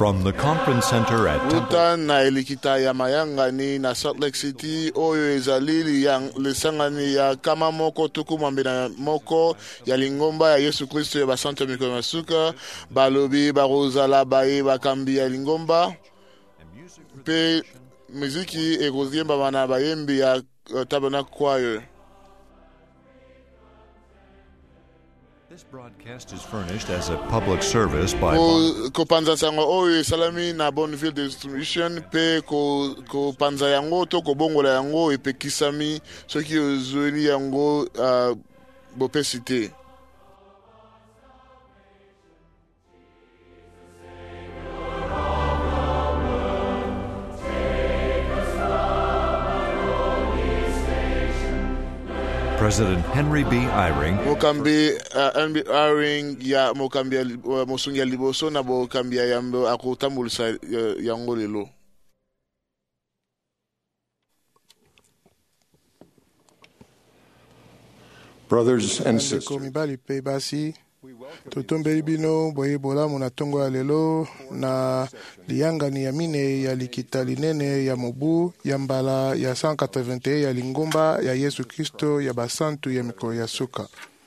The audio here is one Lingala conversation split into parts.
From the conference center at Temple na elikita ya mayangani na Salt Lake City oyo ezalili ya lesangani ya kama moko tuku mwambina moko ya lingomba ya Yesu Kristo ya basanto mikono masuka balobi barozala bae bakambi ya lingomba pe muziki egoziemba bana bayembi ya Tabernacle Choir. This broadcast is furnished as a public service by ko panza sango oyo salami na Bonneville Distribution pe ko panza yango to ko bongola yango epekisami soki ozweli yango bopesite. President Henry B. Eyring, Mokambi Henry Eyring ya mokambi mosungi ya liboso na bokambi ya yambo akutambulisa yango lelo. Brothers and sisters, mibali pe basi totombeli bino boye bolamu na tongo ya lelo na liyangani ya mine ya likita linene ya mobu ya mbala ya 181 ya lingomba ya Yesu Kristo ya basantu ya mikolo ya suka.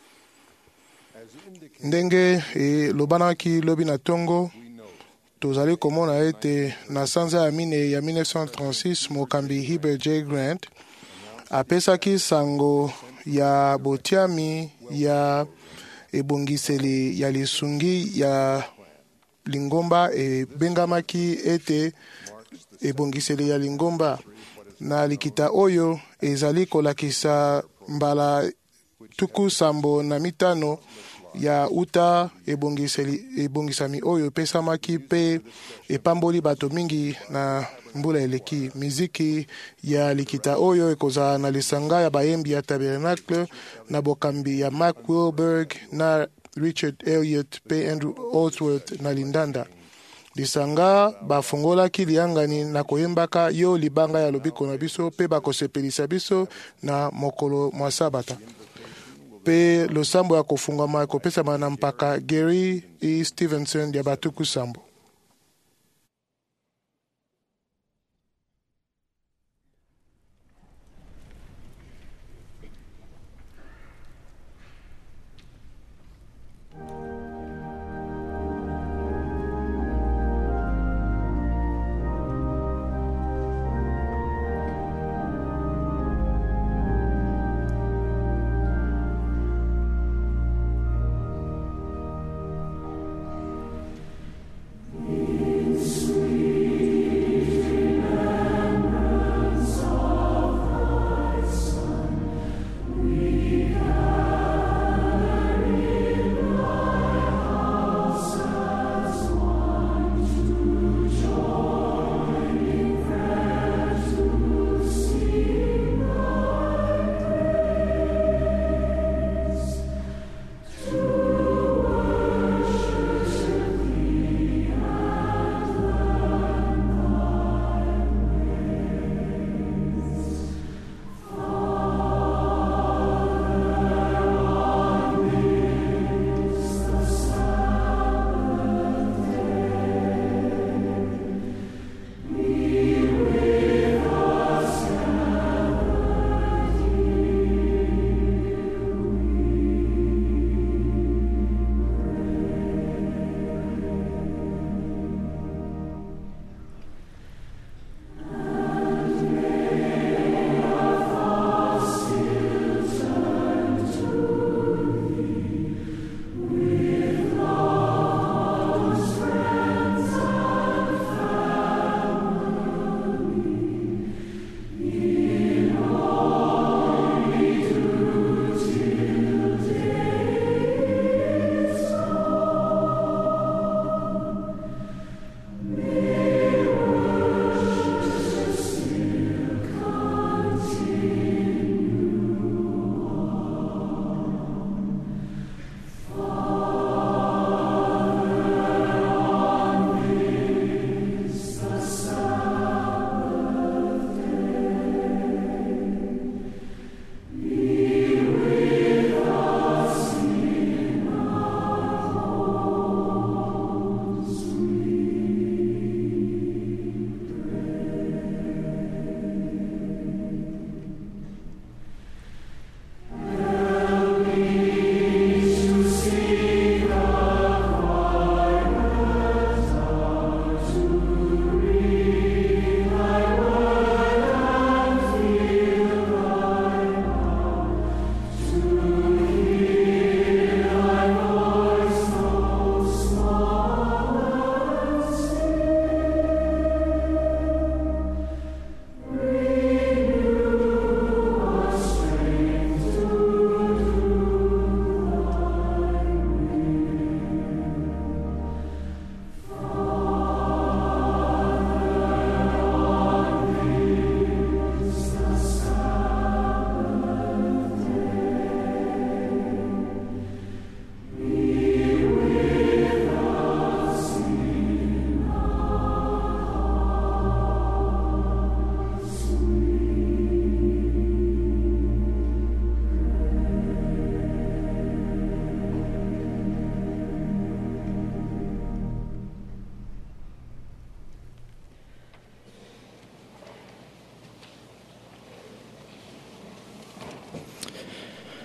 Ndenge lobanaki lobi na tongo tozali komona ete na sanza ya mine ya 1936 mokambi Heber J. Grant apesaki sango ya botiami ya ebongiseli ya lisungi ya lingomba ebengamaki ete ebongiseli ya lingomba na likita oyo ezali kolakisa mbala tuku sambo na mitano ya uta ebongisami oyo epesamaki pe epamboli bato mingi na mbula eleki. Miziki ya likita oyo ekozala na lisanga ya bayembi ya Tabernacle na bokambi ya Mark Wilberg na Richard Elliott pe Andrew Osworth na lindanda. Lisanga bafungolaki liyangani na koyembaka yo libanga ya lobiko na biso pe bakosepelisa biso na mokolo mwa sabata. Pe losambo ya kofungama ekopesama na mpaka Gary E. Stevenson ya batuku sambo.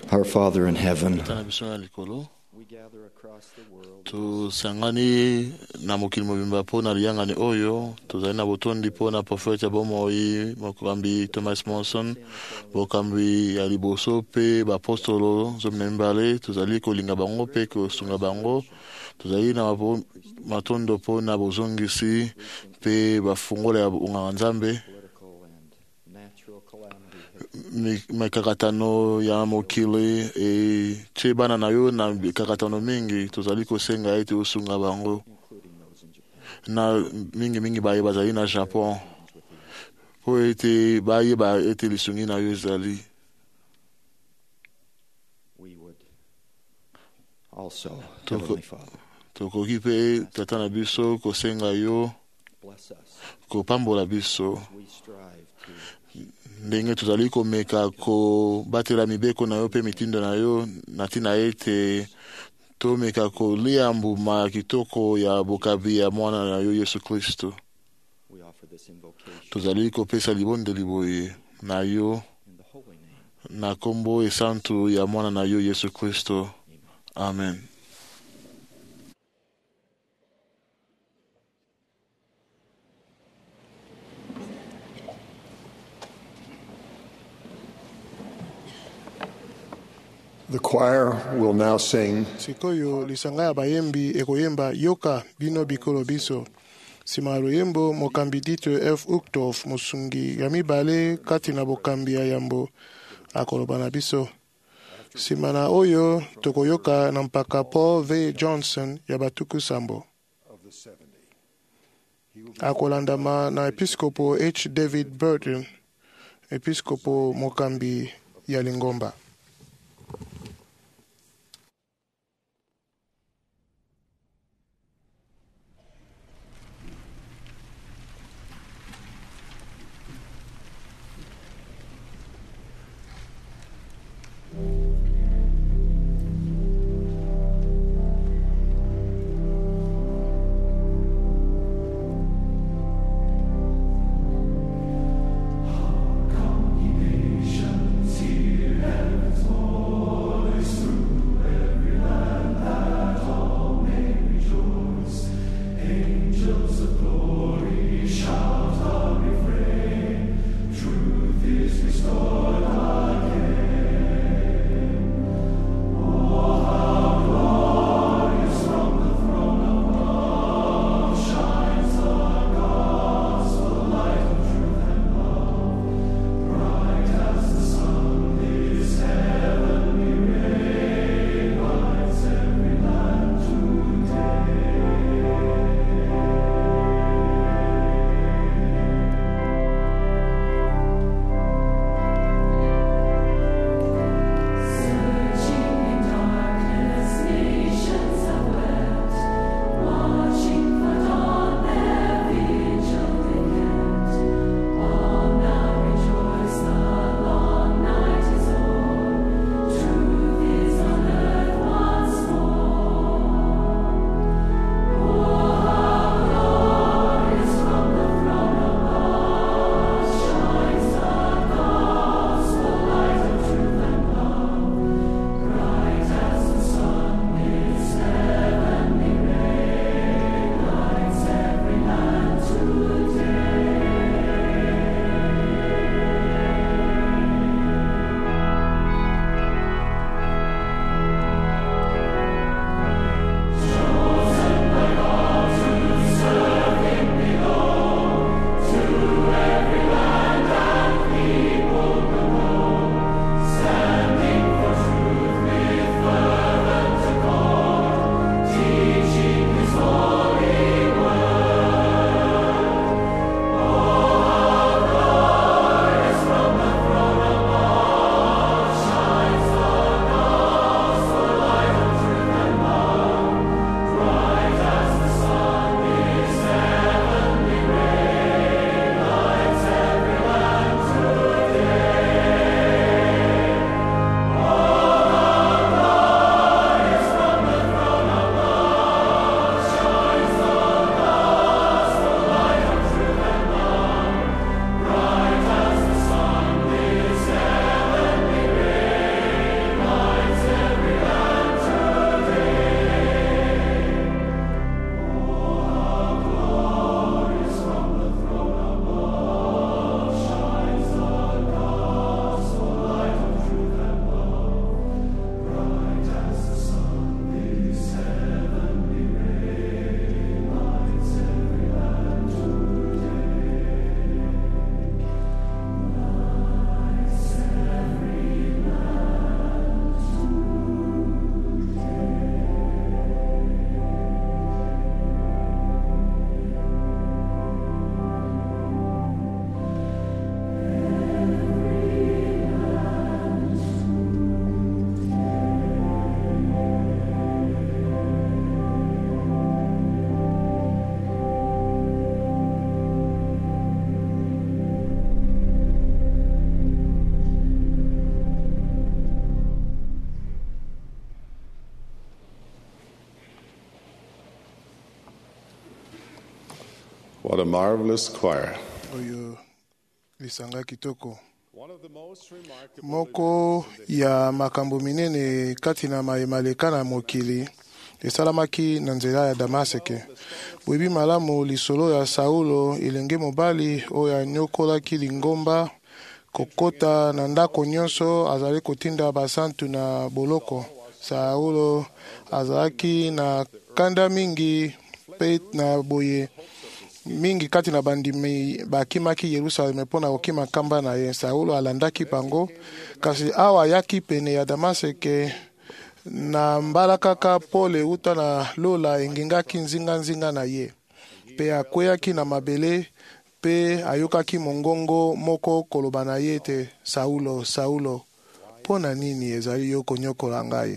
Our Father in heaven, Tata na biso ya likolo, we gather across the world tosangani na mokili mobimba mpo na liyangani oyo tozali na botondi mpo na profete ya bomoi mokambi Thomas Monson, bokambi ya liboso mpe bapostolo zomi na mibale. Tozali kolinga bango mpe kosunga bango. Tozali na matondo mpo na bozongisi mpe bafungola ya unganga nzambe, mikakatano ya mokili etie bana na yo na mikakatano mingi. Tozali kosenga ete osunga bango na mingi baye bazali na Japon po ete bayeba ete lisungi na yo ezali. Tokoki mpe tata na biso kosenga yo kopambola biso ndenge tozali komeka kobatela mibeko na yo mpe mitindo na yo na ntina ete tomeka kolia mbuma ya kitoko ya bokabi ya mwana na yo Yesu Kristo. Tozali kopesa libondeli boye na yo na kombo esantu ya mwana na yo Yesu Kristo. Amen. The choir will now sing Sikoyo lisanga ya bayembi ekoyemba yoka bino bikolo biso. Sima loyembo mokambi Dieter F. Uchtdorf mosungi ya mibale kati na bokambi ya yambo akoloba na biso. Sima na oyo tokoyoka na mpaka Paul V. Johnson ya batuku sambo. Akolandama na episkopo H. David Burton, episkopo mokambi ya Lingomba. Here What a marvelous choir. oyo lisanga kitoko. Moko ya makambo minene kati na mayemaleka na mokili esalamaki na nzela ya Damaseke. Boyebi malamu lisolo ya Saulo elenge mobali oyo anyokolaki lingomba kokota na ndako nyonso azali kotinda basantu na boloko. Saulo azalaki na kanda mingi pe na boye mingi kati na bandimi bakimaki Yerusalem mpona kokima kamba na ye. Saulo alandaki bango, kasi awa ayaki pene ya Damaseke na mbala kaka Paul euta na lola engengaki nzinga na ye, pe akweyaki na mabele pe ayokaki mongongo moko koloba na ye te, Saulo, Saulo, mpona nini ezali yo konyokola ngai?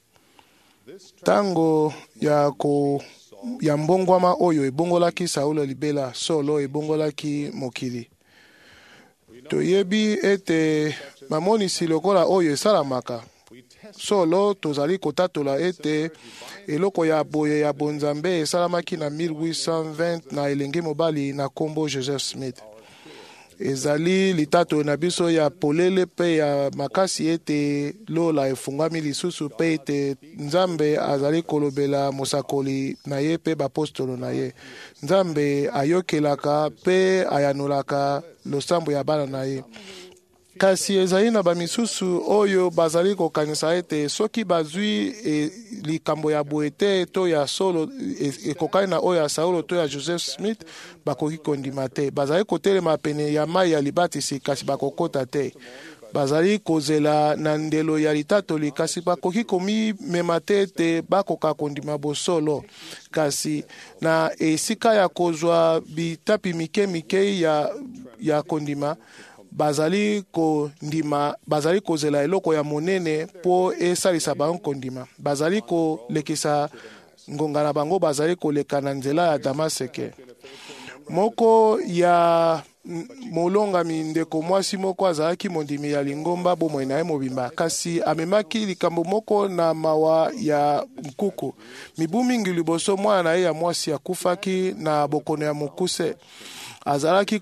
Tango ya mbongwama oyo ebongolaki Saulo libela, solo ebongolaki mokili. Toyebi ete mamonisi lokola oyo esalamaka. Solo tozali kotatola ete eloko ya boye ya bonzambe esalamaki na 1820 na elenge mobali na kombo Joseph Smith. Ezali litato na biso ya polele pe ya makasi ete lola efungwami lisusu pe ete Nzambe azali kolobela mosakoli na ye pe bapostolo na ye. Nzambe ayokelaka pe ayanolaka losambo ya bana na ye. Kasi ezali na bamisusu oyo bazali kokanisa ete soki bazwi likambo ya boye te to ya solo ekokani na oyo ya Saulo to ya Joseph Smith bakoki kondima te. Bazali kotelema pene ya mai ya libatisi kasi bakokota te. Bazali kozela na ndelo ya litatoli kasi bakoki komimema te ete bakoka kondima bosolo. Kasi na esika ya kozwa bitapi mike ya kondima bazali kozela eloko ya monene po esalisa bango kondima. Bazali kolekisa ngonga na bango, bazali koleka na nzela ya Damaseke. Moko ya molongami ndeko mwasi moko azalaki mondimi ya lingomba bomoi na ye mobimba, kasi amemaki likambo moko na mawa ya nkuku. Mibu mingi liboso mwana na ye ya mwasi akufaki na bokono ya mokuse. Azalaki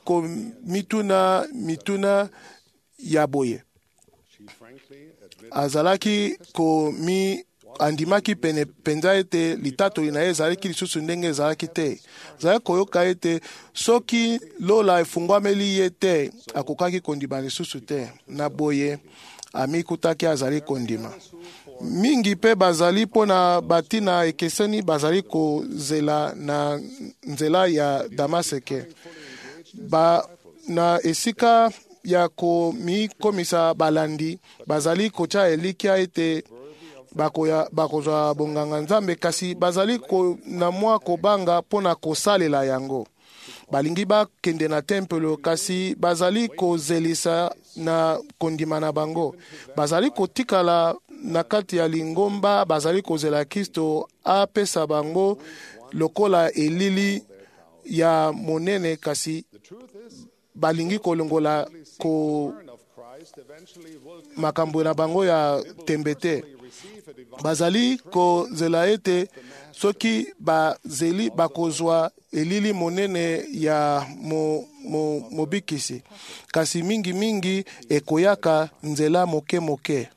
mituna ya boye. Azalaki andimaki pene penza ete litatoli na ye ezalaki lisusu ndenge ezalaki te. Azalaki koyoka ete soki lola efungwameli ye te akokaki kondima lisusu te. Na boye amikutaki azali kondima. Mingi pe bazali pona batina ekeseni bazali kozela na nzela ya Damaseke. Na esika ya komikomisa balandi bazali kocha elikia ete bakozwa bonganga Nzambe, kasi bazali na mwa kobanga pona kosalela yango. Balingi bakende na tempelo kasi bazali kozelisa na kondima na bango. Bazali kotikala na kati ya lingomba, bazali kozela Kristo apesa bango lokola elili ya monene, kasi balingi kolongola makambo na bango ya tembete. Bazali kozela ete soki bazeli bakozwa elili monene ya mobikisi, kasi mingi ekoyaka nzela moke.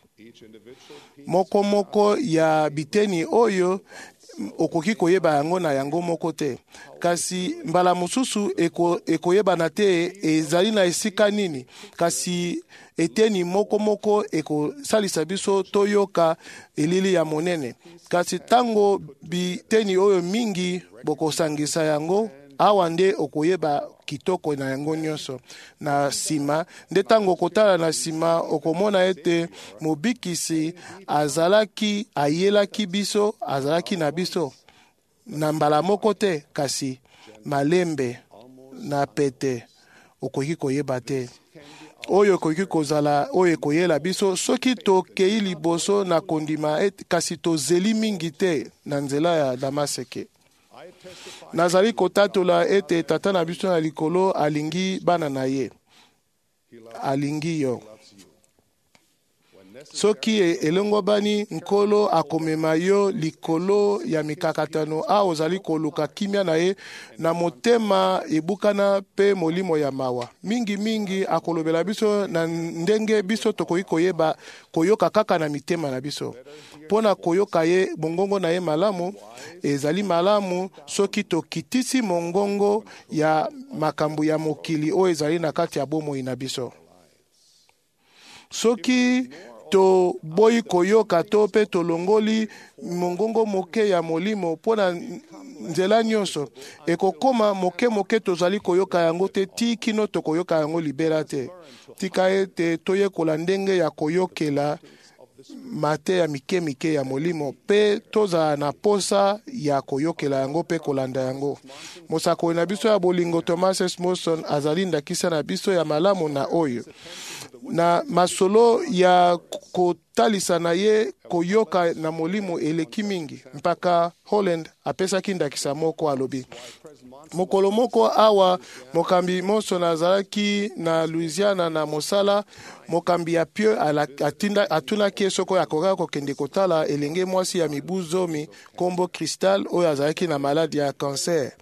Moko ya biteni oyo okoki koyeba yango na yango moko te, kasi mbala mosusu ekoyeba na te ezali na esika nini, kasi eteni moko ekosalisa biso toyoka elili ya monene. Kasi tango biteni oyo mingi bokosangisa yango, awa nde okoyeba kitoko na yango nyonso. Na sima nde tango kotala na sima okomona ete mobikisi ayelaki biso, azalaki na biso na mbala moko te, kasi malembe na pete okoki koyeba te. Oyo koki kozala oyo koyela biso soki tokei liboso na kondima kasi tozeli mingi te na nzela ya Damaseke. Nazali kotatola ete tata na biso na likolo alingi bana na ye. Alingi yo. soki elongo bani nkolo akomema yo likolo ya mikakatano a ozali koluka kimia na ye na motema ebukana pe molimo ya mawa mingi akolobela biso na ndenge biso tokoki koyeba koyoka kaka na mitema na biso mpona koyoka ye mongongo na ye malamu ezali malamu soki tokitisi mongongo ya makambo ya mokili oyo ezali na kati ya bomoi na biso soki to boyi koyoka to pe tolongoli mongongo moke ya molimo mpona nzela nyonso ekokoma moke tozali koyoka yango te ti kino tokoyoka yango libela te tika ete toyekola ndenge ya koyokela mate ya mike ya molimo pe tozala na posa ya koyokela yango pe kolanda yango mosakoli na biso ya bolingo Thomas S. Monson azali ndakisa na biso ya malamu na oyo na masolo ya kotalisa na ye koyoka na molimo eleki mingi mpaka Holland apesaki ndakisa moko alobi mokolo moko awa mokambi Monson azalaki na Louisiana na mosala mokambi ya Pieux atunaki ye soko akokaki kokende kotala elenge mwasi ya mibu 10 kombo Cristal oyo azalaki na maladi ya cancer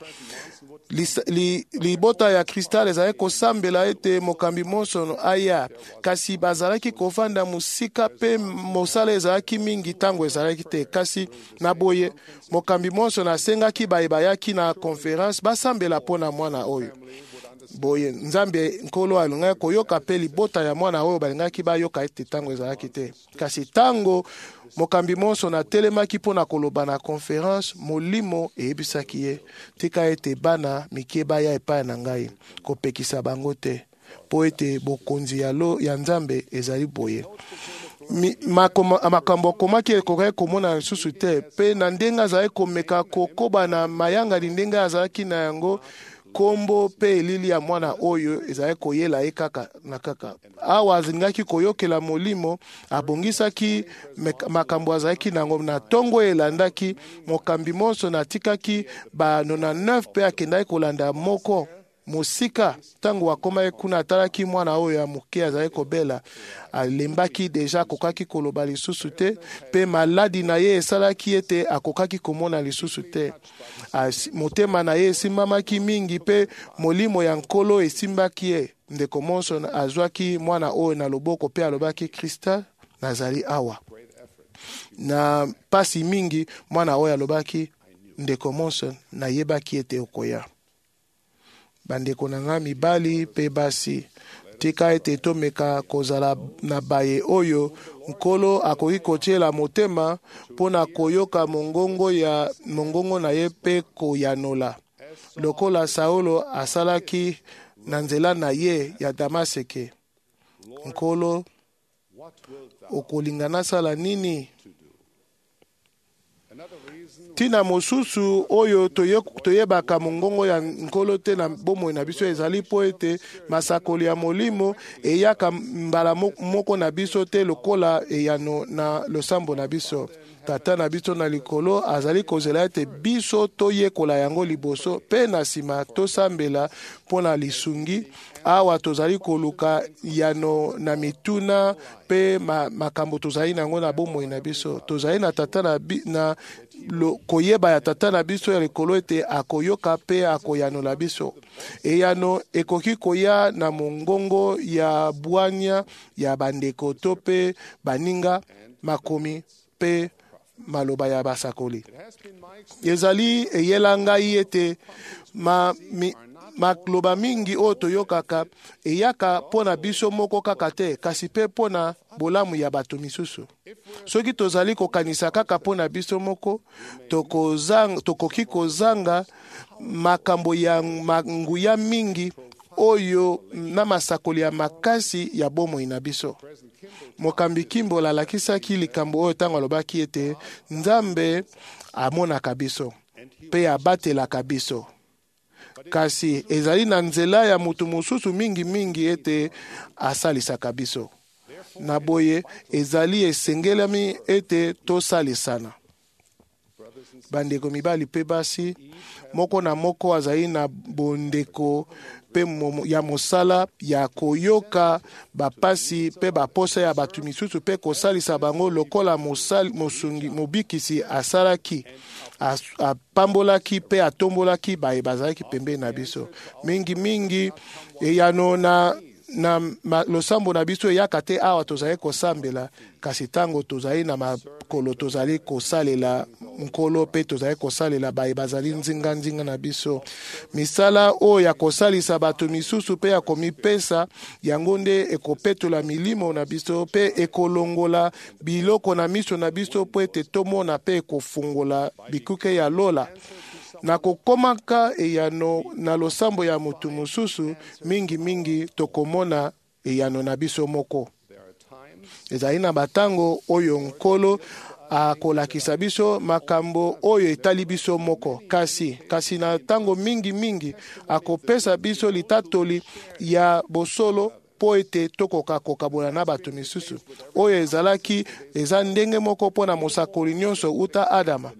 libota ya Cristal ezalaki kosambela ete mokambi Monson aya kasi bazalaki kofanda musika pe mosala ezalaki mingi ntango ezalaki te kasi na boye mokambi Monson asengaki bayaki na conference basambela mpona mwana oyo boye nzambe nkolo alingaki koyoka pe libota ya mwana oyo balingaki bayoka ete ntango ezalaki te kasi ntango mokambi Monson atelemaki mpona koloba na conference molimo eyebisaki ye tika ete bana mike baya epai na ngai kopekisa bango te mpo ete bokonzi ya nzambe ezali boye makambo akomaki ekokaki komona lisusu te mpe na ndenge azalaki komeka kokoba na mayanga ndenge azalaki na yango kombo pe elili ya mwana oyo ezalaki koyela ye kaka na kaka awa azalingaki koyokela molimo abongisaki makambo azalaki nango na ntongo elandaki mokambi Monson atikaki ba 99 pe akendaki kolanda moko mosika ntango akomaki kuna atalaki mwana oyo ya moke azalaki kobela alembaki deja akokaki koloba lisusu te pe maladi na ye esalaki ete akokaki komona lisusu te motema na ye esimbamaki mingi pe molimo ya nkolo esimbaki ye ndeko Monson azwaki mwana oyo na loboko pe alobaki Cristal nazali awa na pasi mingi mwana oyo alobaki ndeko Monson nayebaki ete okoya bandeko na nga mibali pe basi tika ete tomeka kozala na baye oyo nkolo akoki kotiela motema mpona koyoka mongongo na ye pe koyanola lokola Saulo asalaki na nzela na ye ya Damaseke nkolo okolinga nasala nini tina mosusu oyo toyebaka mongongo ya nkolo te na bomoi na biso ezali po ete masakoli ya molimo eyaka mbala moko na biso te lokola eyano na losambo na biso tata na biso na likolo azali kozela ete biso toyekola yango liboso pe na nsima tosambela mpona lisungi awa tozali koluka yano na mituna pe makambo tozali nango na bomoi na biso tozali na tata na koyeba ya tata na biso ya likolo ete akoyoka pe akoyanola biso eyano ekoki koya na mongongo ya bwania ya bandeko to pe baninga makomi pe maloba ya basakoli ezali eyela ngai ete makloba mingi oyo toyokaka eyaka mpona biso moko kaka te kasi mpe mpona bolamu ya bato misusu soki tozali kokanisa kaka mpona biso moko tokoki kozanga makambo ya nguya mingi oyo na masakoli ya makasi ya bomoi na biso mokambi Kimbola alakisaki likambo oyo ntango alobaki ete nzambe amonaka biso pe abatelaka biso kasi ezali na nzela ya mutu mosusu mingi ete asalisaka biso na boye ezali esengelami ete tosalisana bandeko mibali pe basi moko na moko azali na bondeko pe ya mosala ya koyoka bapasi pe baposa ya bato misusu pe kosalisa bango lokola mosungi mobikisi asalaki apambolaki pe atombolaki baye bazalaki pembeni na biso mingi eyano na losambo na biso eyaka te awa tozali kosambela kasi ntango tozali na makolo tozali kosalela nkolo pe tozali kosalela baye bazali nzinga na biso misala oyo ya kosalisa bato misusu pe ya komipesa yango nde ekopetola milimo na biso pe ekolongola biloko na miso na biso po ete tomona pe ekofungola bikuke ya lola na kokomaka eyano na losambo ya motu mosusu mingi tokomona eyano na biso moko ezali na batango oyo nkolo akolakisa biso makambo oyo etali biso moko kasi na tango mingi akopesa biso litatoli ya bosolo po ete tokoka kokabola na bato misusu oyo eza ndenge moko mpona mosakoli nyonso uta Adama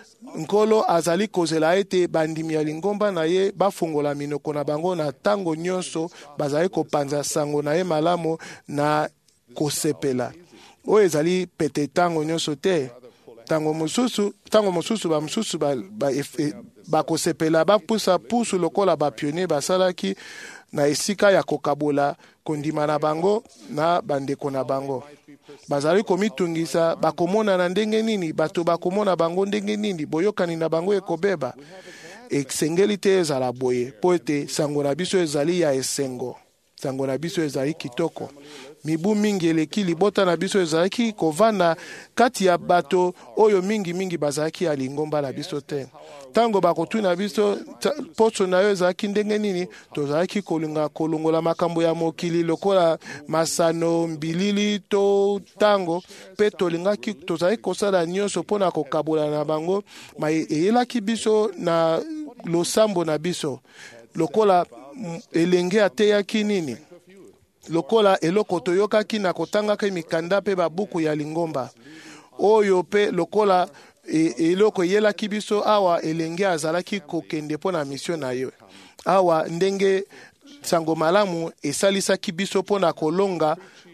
nkolo azali kozela ete bandimi ya lingomba na ye bafungola minoko na bango na tango nyonso bazali kopanza sango na ye malamu na kosepela oyo ezali pete tango nyonso te tango mosusu bamosusu bakosepela bapusa pusu lokola bapionnier basalaki na esika ya kokabola kondima na bango na bandeko na bango bazali komitungisa bakomona na ndenge nini bato bakomona bango ndenge nini boyokani na bango ekobeba esengeli te ezala boye po ete sango na biso ezali ya esengo sango na biso ezali kitoko mibu mingi eleki libota na biso ezalaki kovanda kati ya bato oyo mingi bazalaki ya lingomba na biso te tango bakotuna biso poso na yo ezalaki ndenge nini tozalaki kolinga kolongola makambo ya mokili lokola masano mbilili to tango pe tozalaki kosala nyonso mpona kokabola na bango ma eyelaki biso na losambo na biso lokola elenge ateyaki nini lokola eloko toyokaki na kotangaka mikanda pe babuku ya lingomba oyo pe lokola eloko eyelaki biso awa elenge azalaki kokende mpona misio na yo awa ndenge sango malamu esalisaki biso mpona kolonga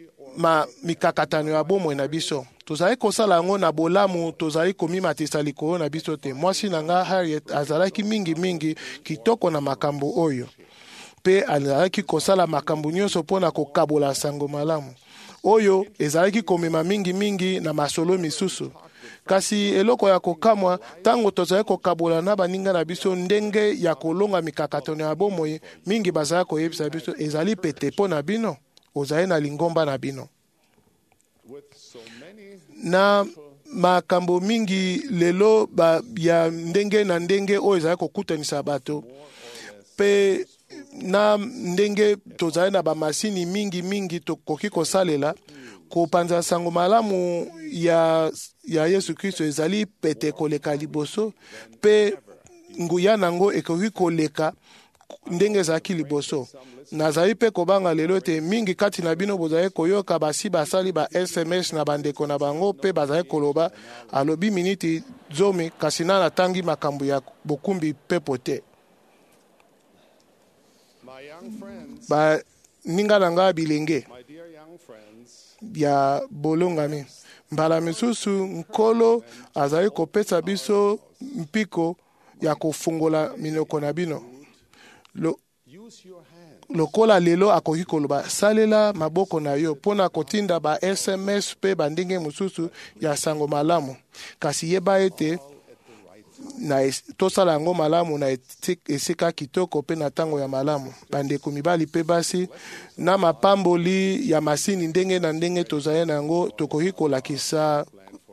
mikakatano ya bomoi na biso tozali kosala yango na bolamu tozali komimatisa likolo na biso te mwasi na nga Harriet azalaki mingi kitoko na makambo oyo pe azalaki kosala makambo nyonso mpona kokabola sango malamu oyo ezalaki komema mingi na masolo misusu kasi eloko ya kokamwa tango tozali kokabola na baninga na biso ndenge ya kolonga mikakatano ya bomoi mingi bazali koyebisa biso ezali pete mpo na bino ozali na lingomba na bino na makambo mingi lelo ya ndenge na ndenge oyo ezali kokutanisa bato pe na ndenge tozali na bamasini mingi tokoki kosalela kopanza sango malamu ya Yesu Kristo ezali pete koleka liboso pe nguya nango ekoki koleka ndenge ezalaki liboso nazali pe kobanga lelo te mingi kati na bino bozali koyoka basi basali ba SMS na bandeko na bango pe bazali koloba alobi miniti 10 kasi na natangi makambo ya bokumbi pepo te ba ninga nanga bilenge ya bolongami mbala misusu nkolo azali kopesa biso mpiko ya kofungola minoko na bino lokola lelo akoki koloba salela maboko na yo mpona kotinda ba SMS pe bandenge mosusu ya sango malamu kasi yeba ete na tosala yango malamu na esika kitoko pe na tango ya malamu bandeko mibali pe basi na mapamboli ya masini ndenge na ndenge tozali nango tokoki kolakisa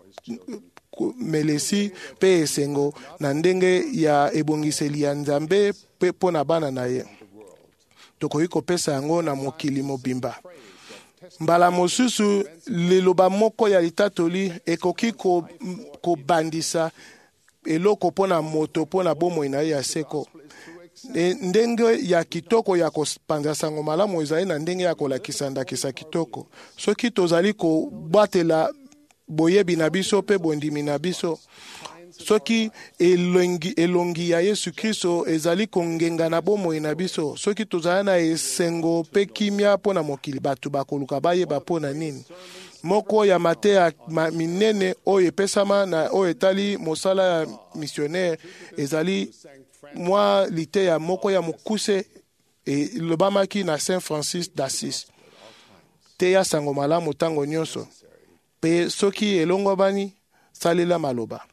melesi pe esengo na ndenge ya ebongiseli ya Nzambe pe mpona bana na ye tokoki kopesa yango na mokili mobimba mbala mosusu liloba moko ya litatoli ekoki kobandisa eloko mpona moto mpona bomoi na ye ya seko ndenge ya kitoko ya kopanza sango malamu ezali na ndenge ya kolakisa ndakisa kitoko soki tozali kobwatela boyebi na biso pe bondimi na biso soki elongi ya Yesu Kristo ezali kongenga na bomoi na biso, soki tozali na esengo mpe kimia mpo na mokili, bato bakoluka bayeba mpo na nini. Moko ya mateya minene oyo epesama na oyo etali mosala ya missionnaire ezali mwa liteya moko ya mokuse elobamaki na Saint Francis d'Assise: teya sango malamu ntango nyonso, mpe soki elongobani salela maloba.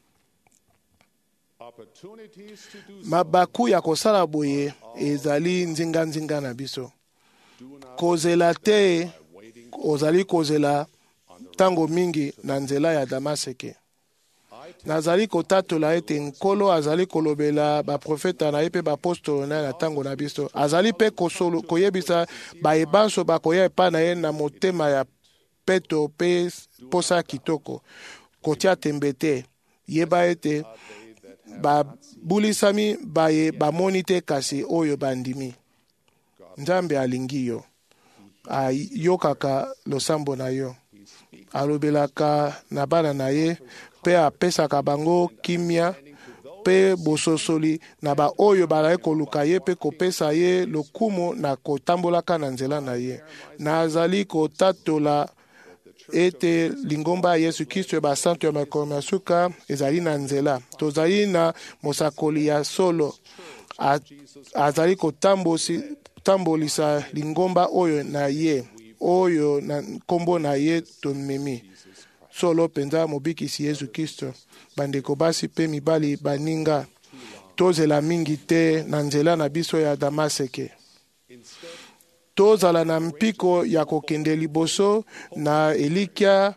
Mabaku ya kosala boye ezali nzinga na biso. Kozela te ozali kozela tango mingi na nzela ya Damaseke. Nazali kotatola ete Nkolo azali kolobela baprofeta na ye mpe bapostolo na ye na tango na biso. Azali mpe koyebisa bayebanso bakoya epa na ye na motema ya peto mpe posa kitoko. Kotia tembe te, yeba ete babulisami baye bamoni te kasi oyo bandimi. Nzambe alingi yo, ayokaka losambo na yo, alobelaka na bana na ye, mpe apesaka bango kimia mpe bososoli na ba oyo bazali koluka ye mpe kopesa ye lokumu na kotambolaka na nzela na ye. Nazali kotatola ete lingomba ya Yesu Kristo ya basantu ya makolo ya suka ezali na nzela. Tozali na mosakoli ya solo, azali kotambolisa lingomba oyo na ye, oyo na nkombo na ye tomemi. Solo penza mobikisi Yesu Kristo. Bandeko basi mpe mibali baninga, tozela mingi te na nzela na biso ya Damaseke. Tozala na mpiko ya kokende liboso na elikya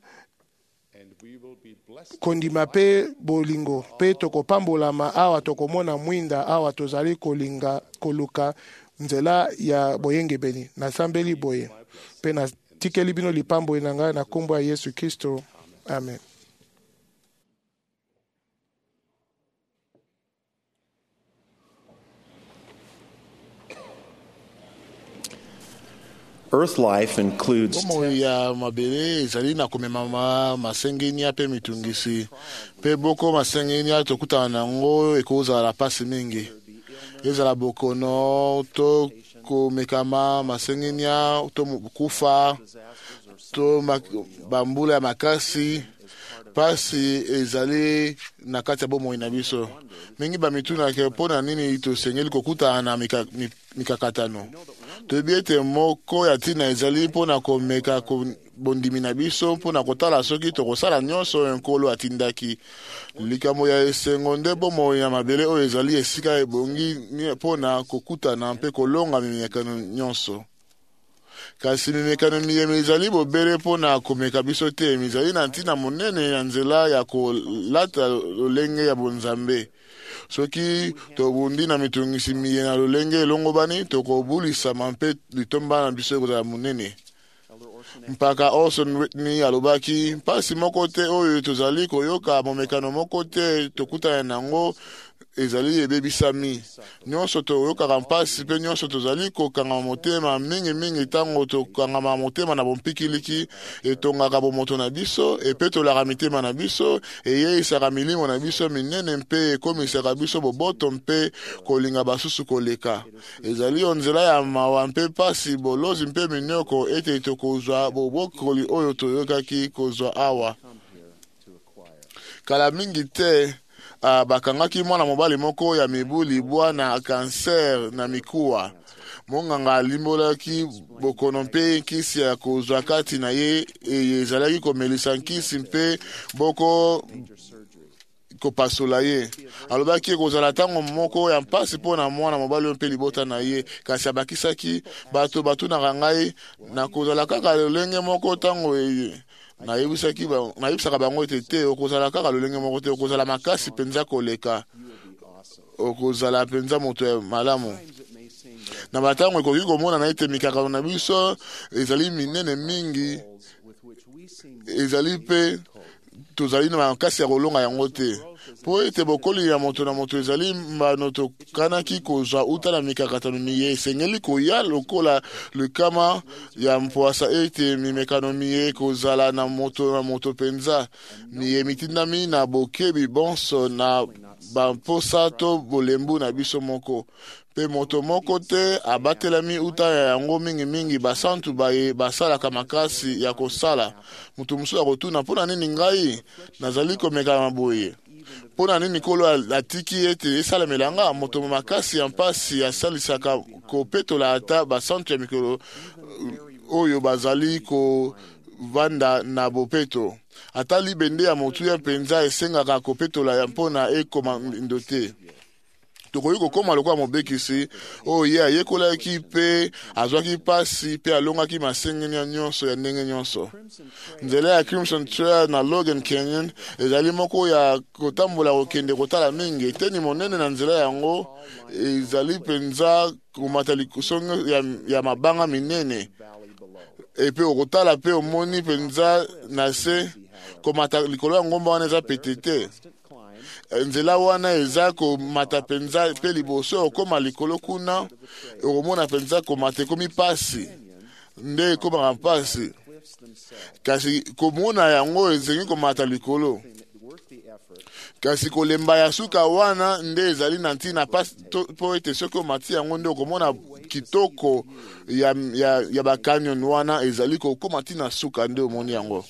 kondima mpe bolingo, mpe tokopambolama awa tokomona mwinda awa tozali koluka nzela ya boyengebeni. Nasambeli boye mpe natikeli bino lipambo na ngai na kombo ya Yesu Kristo. Amen. Earth life includes bomoi ya mabele ezali na komema masengeni mpe mitungisi, mpe boko masengeni tokutana nango ekozala pasi mingi, ezala bokono to komekama masengeni to kufa to bambula ya makasi. Pasi ezali na kati ya bomoi na biso. Mingi bamitunaka mpona nini tosengeli kokutana na mikakatano. Toyebi ete moko ya ntina ezali mpona komeka bondimi na biso, mpona kotala soki tokosala nyonso oyo Nkolo atindaki. Likambo ya esengo nde bomoi ya mabele oyo ezali esika ebongi mpona kokutana mpe kolonga mimekano nyonso. Kasi mimekano miyeme ezali bobele mpona komeka biso te, mizali na ntina monene ya nzela ya kolata lolenge ya bonzambe. Soki tobundi na mitungisi miye na lolenge elongobani, tokobulisama mpe litomba na biso ekozala monene. Mpaka Orson Whitney alobaki, mpasi moko te oyo tozali koyoka, momekano moko te tokutana nango ezali ebebisami. Nyonso toyokaka mpasi mpe nyonso tozali kokanga motema mingi ntango tokangama motema na bompikiliki, etongaka bomoto na biso, epe tolaka mitema na biso, eyeisaka milimo na biso minene mpe ekomisaka biso boboto mpe kolinga basusu koleka. Ezali onzela ya mawa mpe pasi bolozi mpe minoko ete tokozwa bobokoli oyo toyokaki kozwa awa. Kala mingi te bakangaki mwana mobali moko ya mibu libwa na kanser na mikuwa. Monganga alimbolaki bokono mpe nkisi ya kozwa kati na ye, ezalaki komelisa nkisi mpe boko kopasola ye. Alobaki ekozala ntango moko ya mpasi mpona mwana mobali mpe libota na ye, kasi abakisaki bato batunaka ngai na kozala kaka lolenge moko ntango nayebisaka bango ete te okozala kaka lolenge moko te, okozala makasi penza koleka, okozala penza moto ya malamu. Na batango ekoki komona na ete mikakano na biso ezali minene mingi, ezali pe tozali na makasi ya kolonga yango te po ete bokoli ya moto na moto ezali mbano tokanaki kozwa uta na mikakatano miye esengeli koya lokola likama ya mpwasa ete mimekano miye kozala na moto penza miye mitindami na bokebi bonso na bamposa to bolembu na biso moko pe moto moko te abatelami uta ya yango mingi basantu baye basalaka makasi ya kosala mutu mosusu akotuna mpona nini ngai nazali komeka maboye mpona nini kolo atiki ete esalamela nga moto makasi ya mpasi asalisaka kopetola ata basantu ya mikolo oyo bazali kovanda na bopeto ata libende ya motuya mpenza esengaka kopetola ya mpona ekoma ndo te tokoki kokoma lokola mobekisi oyo ye ayekolaki mpe azwaki pasi mpe alongaki masengeni nyonso ya ndenge nyonso. Nzela ya Crimson Trail na Logan Canyon ezali moko ya kotambola kokende kotala mingi eteni monene na nzela yango ezali mpenza komata likusongo ya mabanga minene epe okotala mpe omoni mpenza na se komata likolo ya ngomba wana eza pete te nzela wana eza komata penza pe liboso okoma likolo kuna okomona penza komata ekomi pasi nde ekomaka mpasi kasi komona yango ezengi komata likolo kasi kolemba ya suka wana nde ezali na ntina pasi po ete soki omati yango nde okomona kitoko ya bakanyon wana ezali kokoma ntina suka nde omoni yango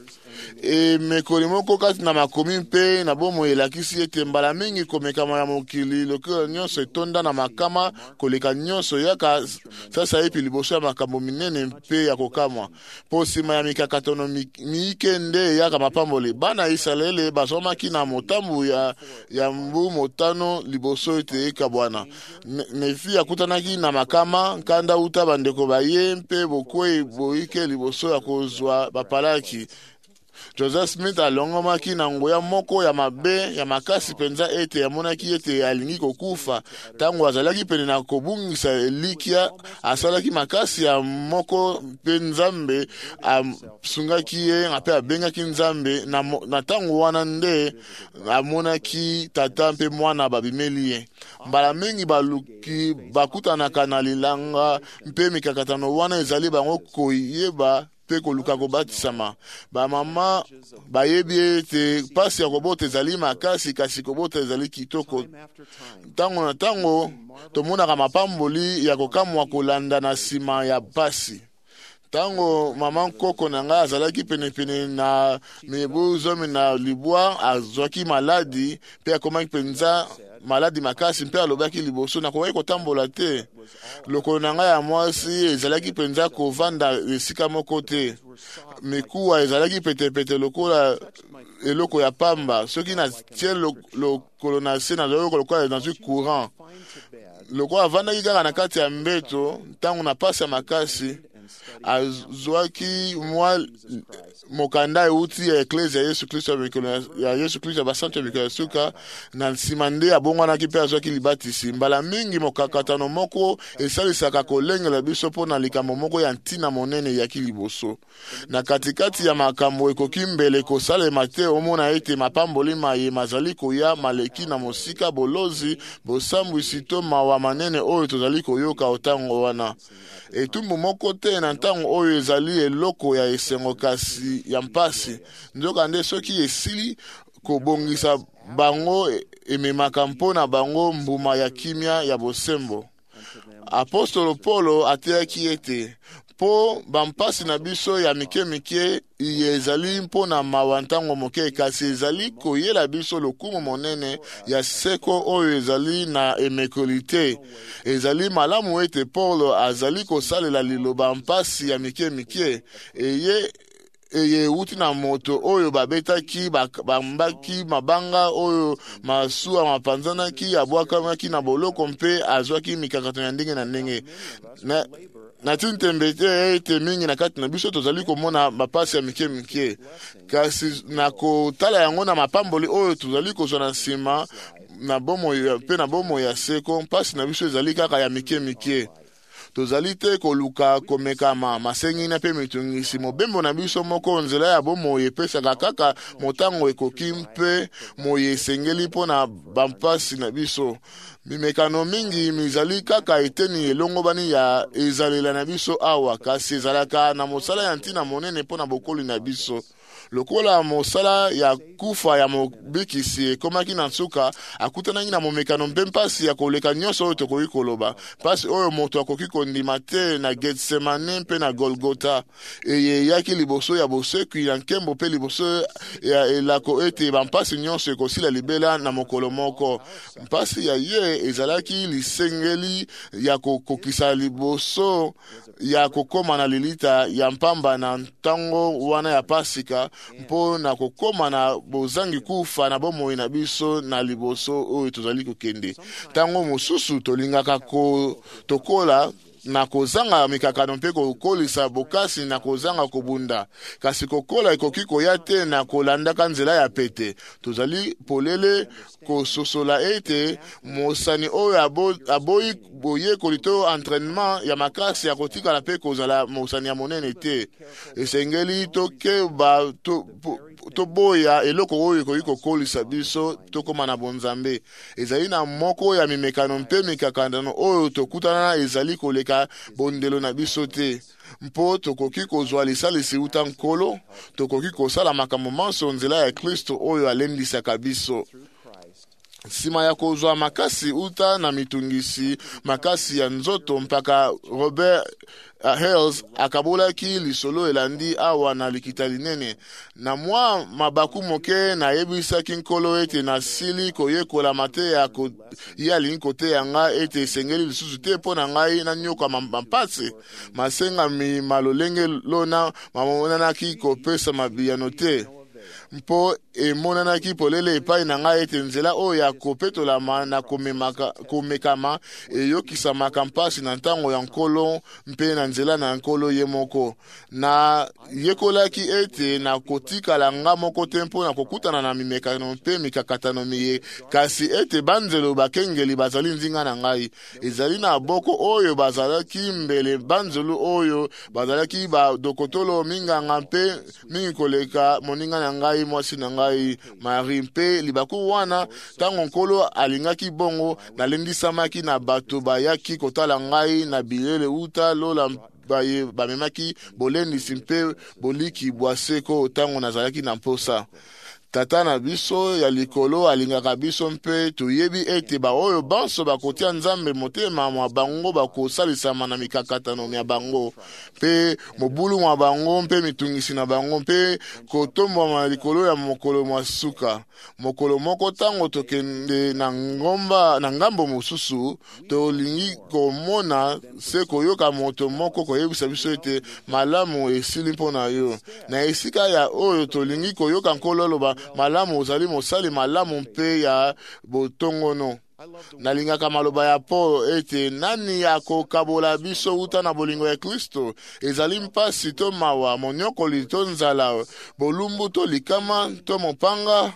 mekoli moko kati na makomi mpe na bomo elakisi ete mbala mingi komekama ya mokili lokola nyonso etonda na makama koleka nyonso yaka sasa epi liboso ya makambo minene mpe ya kokamwa po nsima ya mikakatono miike nde yaka mapamboli bana Israele bazomaki na motambu ya mbu motano liboso ete ekabwana nefi akutanaki na makama nkanda uta bandeko baye mpe bokwei boike liboso ya kozwa bapalaki Joseph Smith alongomaki na ngoya moko ya mabe ya makasi penza ete yamonaki ete alingi kokufa tango azalaki pene na kobungisa elikia asalaki makasi ya moko pe Nzambe asungaki ye ape abengaki Nzambe na tango wana nde amonaki tata mpe mwana babimeli ye mbala mingi baluki bakutanaka na lilanga mpe mikakatano wana ezali bango koyeba pe koluka kobatisama bamama bayebi ete pasi ya kobota ezali makasi kasi kobota ezali kitoko ntango na ntango tomonaka mapamboli ya kokamwa kolanda na nsima ya pasi tango mama nkoko na ngai azalaki penepene na mibu zomi na libwa azwaki maladi mpe akomaki mpenza maladi makasi mpe alobaki liboso nakoki kotambola te lokolo na ngai ya mwasi ezalaki mpenza kovanda esika moko te mikuwa ezalaki petepete lokola eloko ya pamba soki natie lokolo na se nazalaki lokola nazwi courant lokola avandaki kaka na kati ya mbeto ntango na pasi ya makasi azwaki mwa mokanda euti ya eklezia ya Yesu Kristo ya basantu ya mikolo ya suka na nsima nde abongwanaki mpe azwaki libatisi mbala mingi mokakatano moko esalisaka kolengela biso mpo na likambo moko ya ntina monene yaki liboso na katikati ya makambo ekoki mbele kosalema te omona ete mapamboli maye mazali koya maleki na mosika bolozi bosambwisi to mawa manene oyo tozali koyoka otango wana etumbu moko te na ntango oyo ezali eloko ya esengo kasi ya mpasi nzoka nde soki esili kobongisa bango ememaka mpona bango mbuma ya kimia ya bosembo apostolo Polo ateyaki ete po bampasi na biso ya mike ezali mpona mawa ntango moke kasi ezali koyela biso lokumu monene ya seko oyo ezali na emekoli te ezali malamu ete Paulo azali kosalela liloba mpasi ya mike eye uti na moto oyo babetaki bambaki mabanga oyo masuwa mapanzanaki abwakamaki na boloko mpe azwaki mikakatano ya ndenge na ndenge na tintembe te ete mingi na kati na biso tozali komona mapasi ya mike kasi na kotala yango na mapamboli oyo tozali kozwa na nsima na bomo mpe na bomo ya seko mpasi na biso ezali kaka ya mike tozali te koluka komekama masengi na pe mitungisi mobembo na biso moko nzela ya bomoi epesaka kaka motango ekoki mpe moi esengeli mpo na bampasi na biso. Mimekano mingi mizali kaka eteni elongo bani ya ezalela na biso awa, kasi ezalaka na mosala ya ntina monene mpo na bokoli na biso. Lokola mosala ya kufa ya mobikisi ekomaki na nsuka, akutanaki na momekano mpe mpasi ya koleka nyonso oyo tokoki koloba, mpasi oyo moto akoki kondima te na Getsemane mpe na Golgota. Eyeyaki liboso ya bosekwi na nkembo mpe liboso ya elako ete bampasi nyonso ekosila libela na mokolo moko. Mpasi ya ye ezalaki lisengeli ya kokokisa liboso ya kokoma na lilita ya mpamba na ntango wana ya Pasika, mpo na kokoma na bozangi kufa na bomoi na biso na liboso oyo tozali kokende. Tango mosusu tolingaka tokola na kozanga mikakano mpe kokolisa bokasi na kozanga kobunda, kasi kokola ekoki koya te na kolandaka nzela ya pete. Tozali polele kososola ete mosani oyo aboyi boyekoli to entraînement ya makasi ya kotikala mpe kozala mosani ya monene te. Esengeli tokeba toboya eloko oyo ekoki kokolisa biso tokoma na bonzambe. Ezali na moko ya mimekano mpe mikakandano oyo tokutana ezali koleka bondelo na biso te. Mpo tokoki kozwa lisalisi uta nkolo, tokoki kosala makambo manso nzela ya Kristo oyo alendisaka biso. Sima ya kozwa makasi uta na mitungisi makasi ya nzoto, mpaka Robert Hales akabolaki lisolo elandi awa na likita linene. Na mwa mabaku moke na yebisaki nkolo ete na sili koyekola mate ya alingi kote ya nga ete esengeli lisusu te mpo na ngai na nyoka mampasi. Masenga mi malolenge lona mamonanaki kopesa mabiyano te. Mpo emonanaki polele epai na ngai ete nzela oyo ya kopetolama na komekama eyokisamaka mpasi na ntango ya nkolo mpe na nzela na nkolo ye moko. Na yekolaki ete na kotikala nga moko te mpo na kokutana na mimekano mpe mikakatano miye, kasi ete banzelo bakengeli bazali nzinga na ngai. Ezali na boko oyo bazalaki mbele banzelo oyo bazalaki badokotolo minganga mpe mingi koleka moninga na ngai mwasi na ngai Marie. Mpe libaku wana tango nkolo alingaki bongo nalendisamaki na bato bayaki kotala ngai na bilele uta lola bamemaki bolendisi mpe boliki bwaseko tango nazalaki na mposa. Tata na biso ya likolo alingaka biso mpe toyebi ete oyo banso bakotia nzambe motema mwa bango bakosalisama na mikakatano ya bango mpe mobulu mwa bango mpe mitungisi na bango mpe kotombwa likolo ya mokolo mwa suka. Mokolo moko tango tokende na ngambo mosusu tolingi komona se koyoka moto moko koyebisa biso ete malamu esili mpo na yo. Na esika ya oyo tolingi koyoka nkolo loba malamu ozali mosali malamu mpe ya botongono. Nalingaka maloba ya Paul ete nani akokabola biso uta na bolingo ya Kristo. Ezali mpasi to mawa, monyokoli to nzala, bolumbu to likama to mopanga,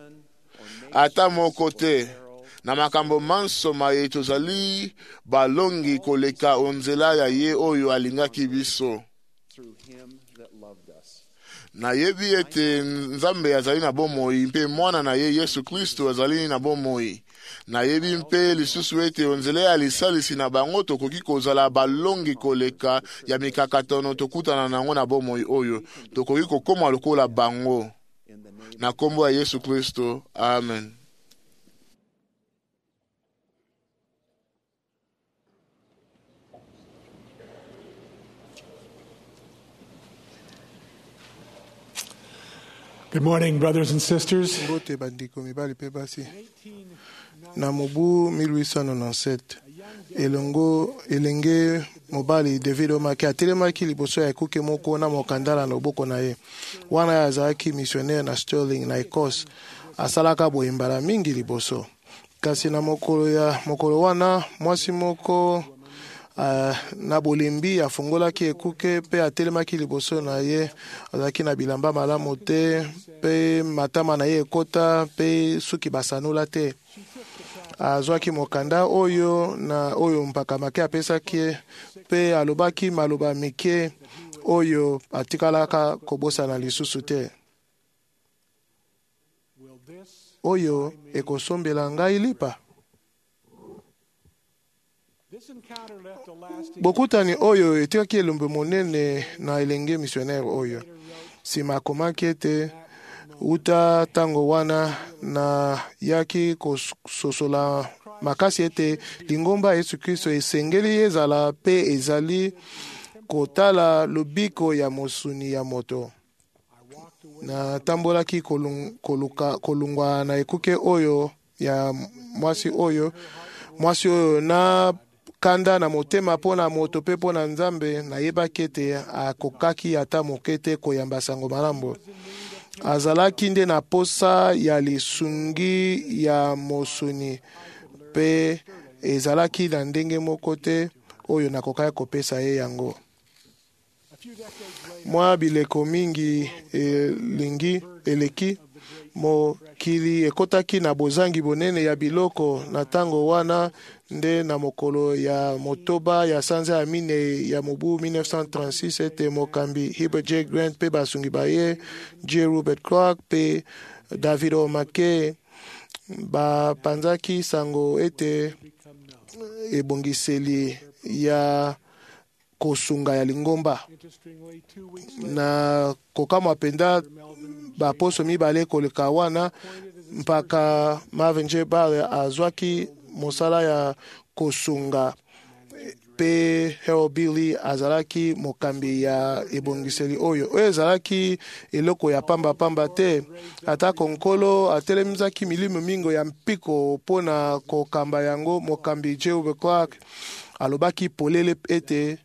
ata moko te. Na makambo manso maye tozali balongi koleka onzela ya ye oyo alingaki biso. Na yebi ete nzambe azali na bomoi mpe mwana na ye Yesu Kristo azali na bomoi. Na yebi mpe lisusu ete onzela ya lisalisi na bango tokoki kozala balongi koleka ya mikakatano tokutana nango na bomoi oyo. Tokoki kokoma lokola bango. Na kombo ya Yesu Kristo. Amen. Good morning, brothers and sisters. Na mobu 1897 elenge mobali David Omake atelemaki liboso ya ekuke moko na mokandala na loboko na ye. Wana azalaki missionnaire na Sterling na Écosse, asalaka boyembala mingi liboso. Kasi na mokolo wana mwasi moko na bolembi afungolaki ekuke pe atelemaki liboso na ye. Azalaki na bilamba malamu te pe matama na ye ekota pe suki basanula te. azwaki mokanda oyo na oyo mpaka make apesaki mpe alobaki maloba mike oyo atikalaka kobosana lisusu te. Oyo ekosombela ngai lipa. Bokutani oyo etikaki elombe monene na elenge missionnaire oyo. Nsima akomaki ete uta ntango wana na yaki kososola makasi ete lingomba ya Yesu Kristo esengeli ezala mpe ezali kotala lobiko ya mosuni ya moto. Na tambolaki kolungwa na ekuke oyo ya mwasi oyo na kanda na motema pona moto pe pona Nzambe nayebaki ete akokaki ata moke te koyamba sango malamu. Azalaki nde na posa ya lisungi ya mosuni pe ezalaki na ndenge moko te oyo nakokaki kopesa ye yango. Mwa bileko mingi eleki mokili ekotaki na bozangi bonene ya biloko na ntango wana nde na mokolo ya motoba ya sanza ya mine ya mobu 1936 ete mokambi Heber J. Grant pe basungi baye J. Rupert Clark pe David O. McKay bapanzaki sango ete ebongiseli ya kosunga ya lingomba na kokamwa penda baposo mibale koleka wana mpaka Marvin J. Barre azwaki mosala ya kosunga pe Harold Billy azalaki mokambi ya ebongiseli oyo ezalaki eloko ya pamba te ata konkolo atelemizaki milimo mingo ya mpiko pona kokamba yango. Mokambi J. Rupert Clark alobaki polele ete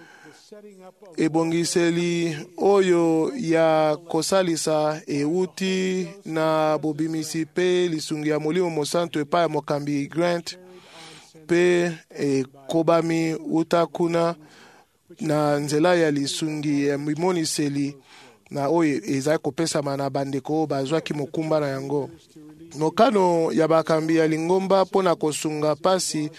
ebongiseli oyo ya kosalisa euti na bobimisi pe lisungi ya molimo mosantu epai ya mokambi Grant pe ekobami uta kuna na nzela ya lisungi ya mimoniseli na oyo ezali kopesama na bandeko bazwaki mokumba na yango. Mokano ya bakambi ya lingomba mpona kosunga pasi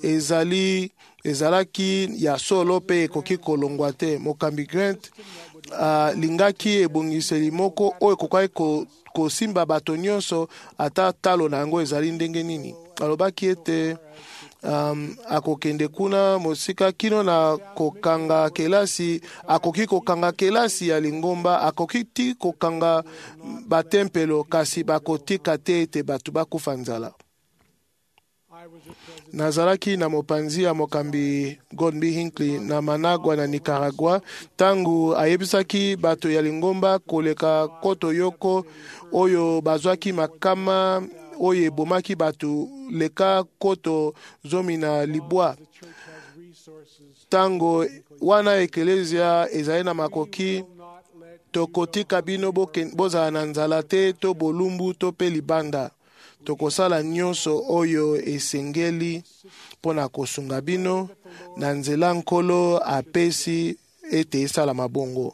ezalaki ya solo pe ekoki kolongwa te. Mokambi Grant lingaki ebongiseli moko oyo ekokaki kosimba bato nyonso ata talo na yango ezali ndenge nini. Alobaki ete akokende kuna mosika kino na kokanga kelasi, akoki kokanga kelasi ya lingomba, akoki ti kokanga batempelo, kasi bakotika te ete bato bakufa nzala. Nazalaki na mopanzi ya mokambi Godby Hinckley na Managua na Nicaragua tangu ayebisaki bato ya lingomba koleka koto yoko oyo bazwaki makama oyo ebomaki bato leka koto zomi na libwa. Tango wana ekelezia ezali na makoki tokotika bino bozala na nzala te to bolumbu to pe libanda. Tokosala nyonso oyo esengeli pona kosunga bino na nzela nkolo apesi ete esala mabongo.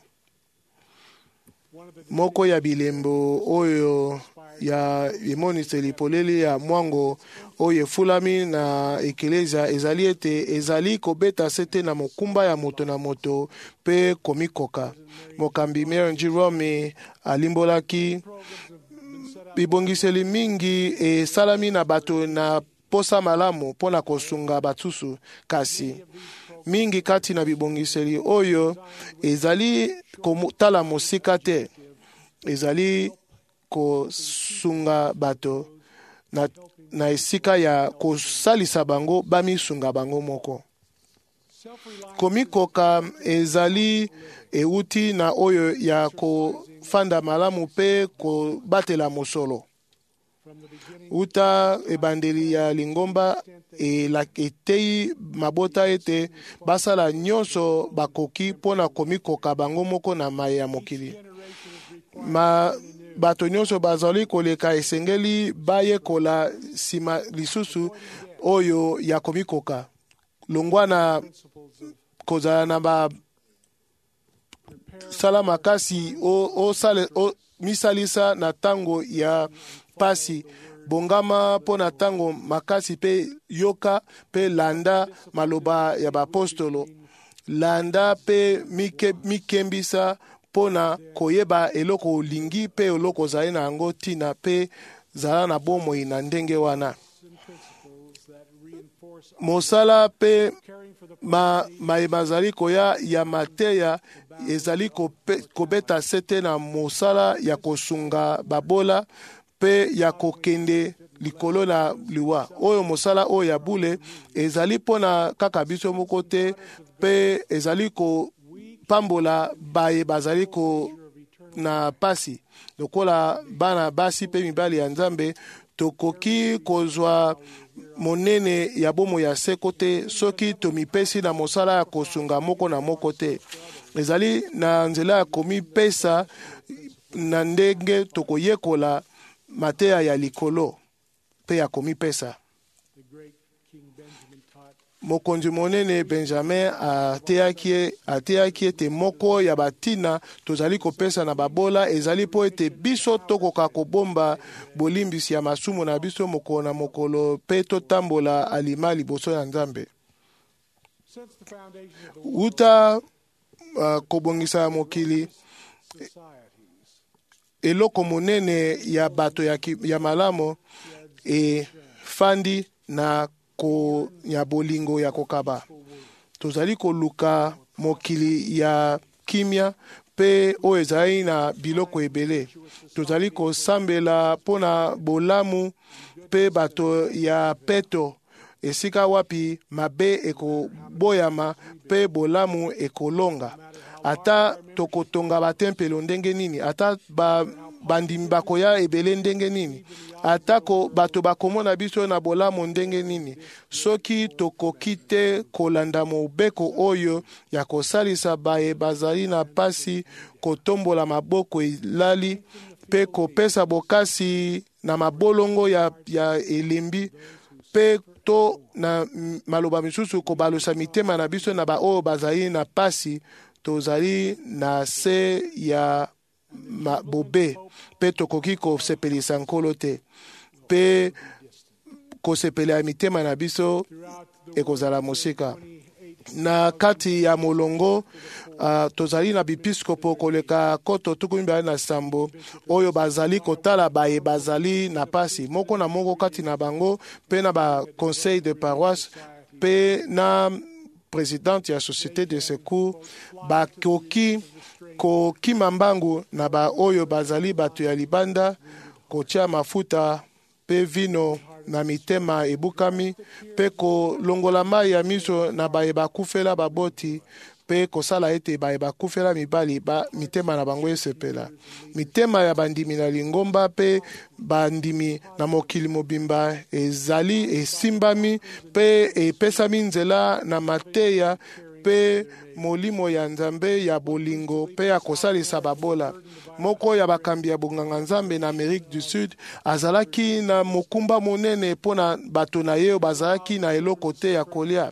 Moko ya bilembo oyo ya emoniseli poleli ya mwango oyo efulami na ekelezia ezali ete ezali kobeta sete na mokumba ya moto na moto pe komikoka. Mokambi Mary G. Romney alimbolaki bibongiseli mingi esalami na bato na posa malamu pona kosunga batusu, kasi mingi kati na bibongiseli oyo ezali kotala mosika te, ezali kosunga bato na esika ya kosalisa bango bamisunga bango moko. Komikoka ezali euti na oyo ya kofanda malamu pe kobatela mosolo. Uta ebandeli ya lingomba etei mabota ete basala nyonso bakoki pona komikoka bango moko na mai ya mokili. Bato nyonso bazali koleka esengeli bayekola sima lisusu oyo ya komikoka. Longwa na kozala na ba sala makasi o misalisa na tango ya pasi bongama mpo na ntango makasi mpe yoka mpe landa maloba ya baapostolo, landa mpe mikembisa mpo na koyeba eloko olingi mpe eloko ozali na yango ntina mpe zala na bomoi na ndenge wana. Mosala mpe mayeba ezali koya ya mateya ezali kobeta sete na mosala ya kosunga babola mpe ya kokende likolo na liwa. Oyo mosala oyo ya bule ezali mpona kaka biso moko te mpe ezali kopambola baye bazali na pasi. Lokola bana basi mpe mibali ya Nzambe tokoki kozwa monene ya bomo ya seko te soki tomipesi na mosala ya kosunga moko na moko te. Ezali na nzela ya komipesa na ndenge tokoyekola mateya ya likolo mpe ya komipesa. Mokonzi monene Benjamin ateyaki ete moko ya batina tozali kopesa na babola ezali po ete biso tokoka kobomba bolimbisi ya masumu na biso mokolo na mokolo mpe totambola alima liboso ya Nzambe. Uta kobongisa ya mokili, eloko monene ya bato ya malamu efandi na ya bolingo ya kokaba. Tozali koluka mokili ya kimia pe oyo ezali na biloko ebele. Tozali kosambela mpona bolamu pe bato ya peto esika wapi mabe ekoboyama pe bolamu ekolonga. Ata tokotonga batempelo ndenge nini, ata bandimi bakoya ebele ndenge nini, atako bato bakomona biso na bolamu ndenge nini, soki tokoki te kolanda mobeko oyo ya kosalisa baye bazali na pasi kotombola maboko elali pe kopesa bokasi na mabolongo ya elembi pe to na maloba misusu kobalusa mitema na biso na oyo bazali na pasi, tozali na se ya bobe pe tokoki kosepelisa nkolo te pe kosepela ya mitema na biso ekozala mosika. Na kati ya molongo tozali na bipiskopo koleka koto tukumi na sambo oyo bazali kotala baye bazali na pasi moko na moko kati na bango pe na ba conseil de paroisse pe na présidente ya société de secours bakoki kokima mbangu na ba oyo bazali bato ya libanda kotia mafuta pe vino na mitema ebukami pe kolongola mai ya miso na baye bakufela baboti pe kosala ete baye bakufela mibali mitema na bango esepela. Mitema ya bandimi na lingomba pe bandimi na mokili mobimba ezali esimbami pe epesami nzela na mateya pe molimo ya Nzambe ya bolingo pe ya kosalisa babola. Moko ya bakambi ya bonganga Nzambe na Amérique du Sud azalaki na mokumba monene mpona bato na ye bazalaki na eloko te ya kolia.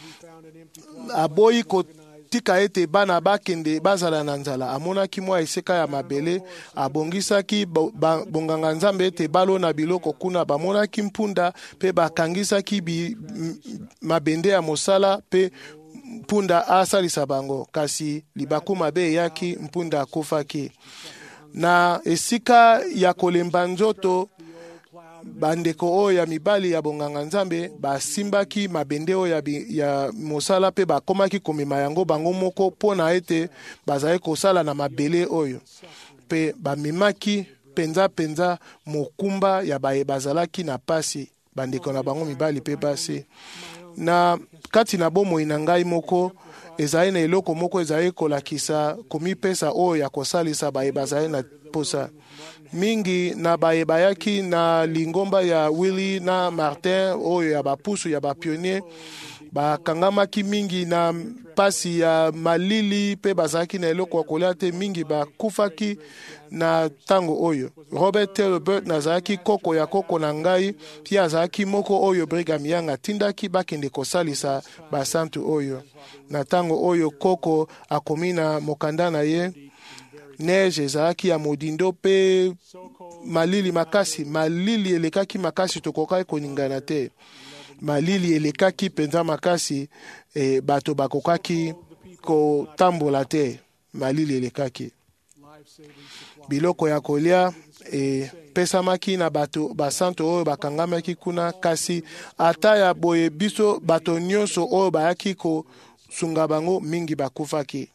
Aboyi kotika ete bana bakende bazala na nzala, amonaki mwa esika ya mabele, abongisaki bonganga Nzambe ete balo na biloko kuna, bamonaki mpunda pe bakangisaki mabende ya mosala pe mpunda asalisa bango, kasi libaku mabe eyaki mpunda akufaki. Na esika ya kolemba nzoto bandeko oyo ya mibali ya bonganga Nzambe basimbaki mabende oyo ya mosala pe bakomaki komema yango bango moko mpona ete bazali kosala na mabele oyo pe bamemaki penza mokumba ya baye bazalaki na pasi bandeko na bango mibali pe basi. Na kati na bomoi na ngai moko ezali na eloko moko ezali kolakisa komipesa oyo ya kosalisa baye bazali na posa. Mingi na baye bayaki na lingomba ya Willy na Martin oyo ya bapusu ya bapionier bakangamaki mingi na pasi ya malili pe bazalaki na eloko ya kolia te, mingi bakufaki na tango oyo. Robert Telbert nazalaki koko ya koko na ngai pia azalaki moko oyo Brigham Young atindaki bakende kosalisa basantu oyo. Na tango oyo koko akomi na mokanda na ye, neige ezalaki ya modindo pe malili makasi, malili elekaki makasi tokokaki koningana te. Malili elekaki penza makasi, bato bakokaki kotambola te. Malili elekaki. Biloko ya kolia pesamaki na bato basanto oyo bakangamaki kuna, kasi ata ya boye biso bato nyonso oyo bayaki kosunga bango mingi bakufaki.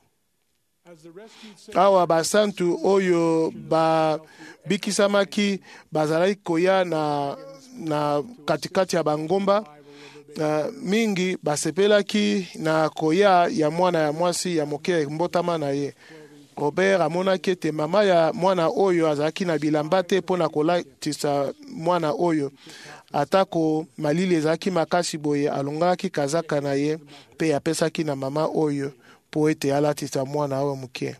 Awa basantu oyo babikisamaki bazalaki koya na katikati ya bangomba, mingi basepelaki na koya ya mwana ya mwasi ya moke mbotama na ye. Robert amonaki ete mama ya mwana oyo azalaki na bilamba te mpona kolatisa mwana oyo. Atako malili ezalaki makasi boye, alongaki kazaka na ye mpe apesaki na mama oyo po ete alatisa mwana oyo moke.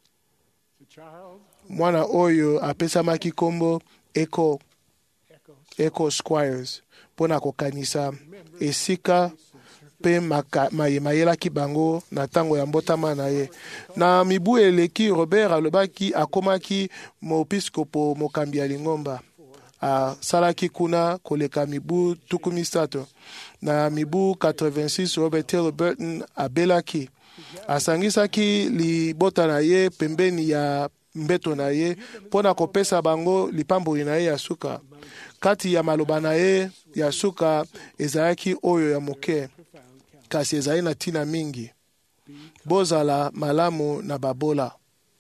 Mwana oyo apesamaki kombo Echo Squires mpona kokanisa esika pe mayelaki bango na ntango ya mbotama na ye. Na mibu eleki, Robert alobaki akomaki moepiskopo mokambi ya Lingomba. Asalaki kuna koleka mibu 13. Na mibu 86 Robert Taylor Burton abelaki. Asangisaki libota na ye pembeni ya mbeto na ye mpona kopesa bango lipamboli na ye ya suka. Kati ya maloba na ye ya suka ezalaki oyo ya moke, kasi ezali na tina mingi. Bozala malamu na babola.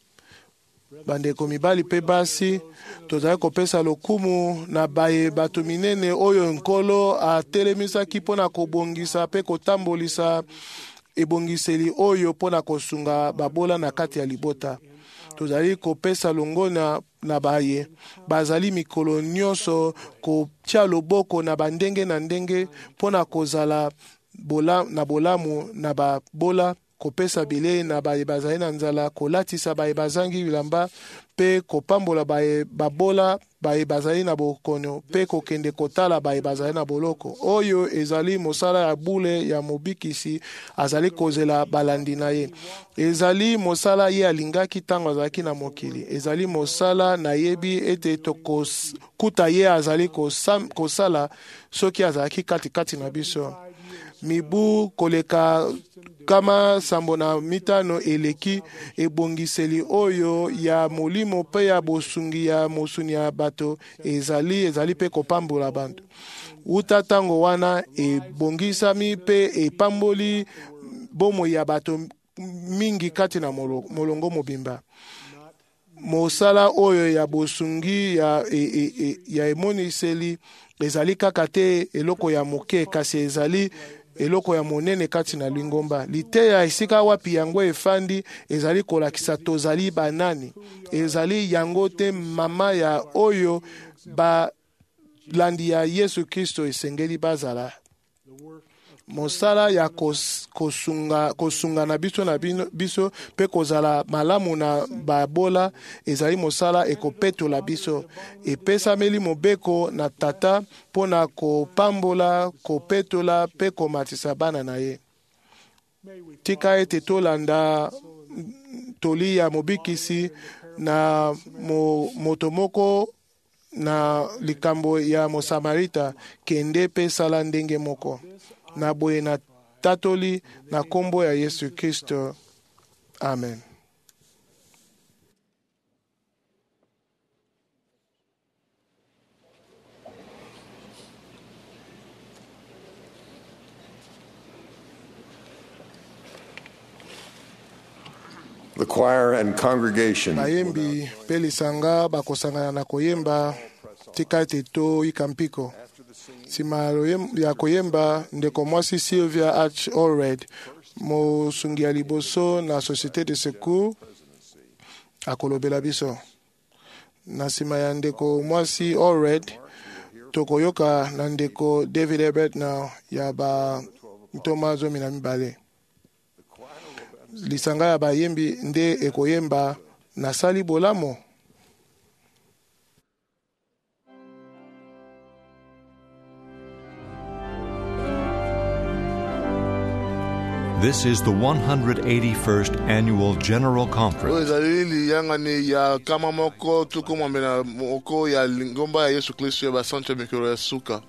Bandeko mibali pe basi, tozali kopesa lokumu na baye bato minene oyo nkolo atelemisaki mpona kobongisa pe kotambolisa ebongiseli oyo mpona kosunga babola na kati ya libota. Tozali kopesa longona na baye bazali mikolo nyonso kotia loboko na bandenge na ndenge mpona kozala na bolamu na babola, kopesa bilei na baye bazali na nzala, kolatisa baye bazangi bilamba pe kopambola baye babola, baye bazali na bokono pe kokende kotala baye bazali na boloko. Oyo ezali mosala ya bule ya mobikisi azali kozela balandi na ye. Ezali mosala ye alingaki ntango azalaki na mokili. Ezali mosala na yebi ete tokokuta ye azali kosala soki azalaki katikati na biso. Mibu koleka kama sambo na mitano eleki, ebongiseli oyo ya molimo pe ya bosungi ya mosuni ya bato ezali pe kopambola bantu. Uta tango wana ebongisami pe epamboli bomoi ya bato mingi kati na molongo mobimba. Mosala oyo ya bosungi ya emoniseli ezali kaka te eloko ya moke, kasi ezali eloko ya monene kati na Lingomba. Liteya esika wapi yango efandi ezali kolakisa tozali banani. Ezali yango te mama ya oyo balandi ya Yesu Kristo esengeli bazala. Mosala ya kosunga na biso pe kozala malamu na babola ezali mosala ekopetola biso. Epesameli mobeko na tata mpona kopambola, kopetola pe komatisa bana na ye. Tika ete tolanda toli ya mobikisi na moto moko na likambo ya Mosamarita, kende pe sala ndenge moko. Na boye na tatoli na kombo ya Yesu Kristo. Amen. The choir and congregation bayembi pe lisanga bakosangana na koyemba. Tika ete toyika mpiko. Sima ya koyemba, ndeko mwasi Sylvia H. Allred, mosungi ya liboso na Société de Secours, akolobela biso. Na sima ya ndeko mwasi Allred, tokoyoka na ndeko David Herbert na ya ba ntoma 12. Lisanga ya bayembi nde ekoyemba na sali bolamo. This is the 181st Annual General Conference. oyo ezali liyangani ya kama moko tuku mwambe na moko ya lingomba ya Yesu Kristo ya basantu ya mikolo ya suka.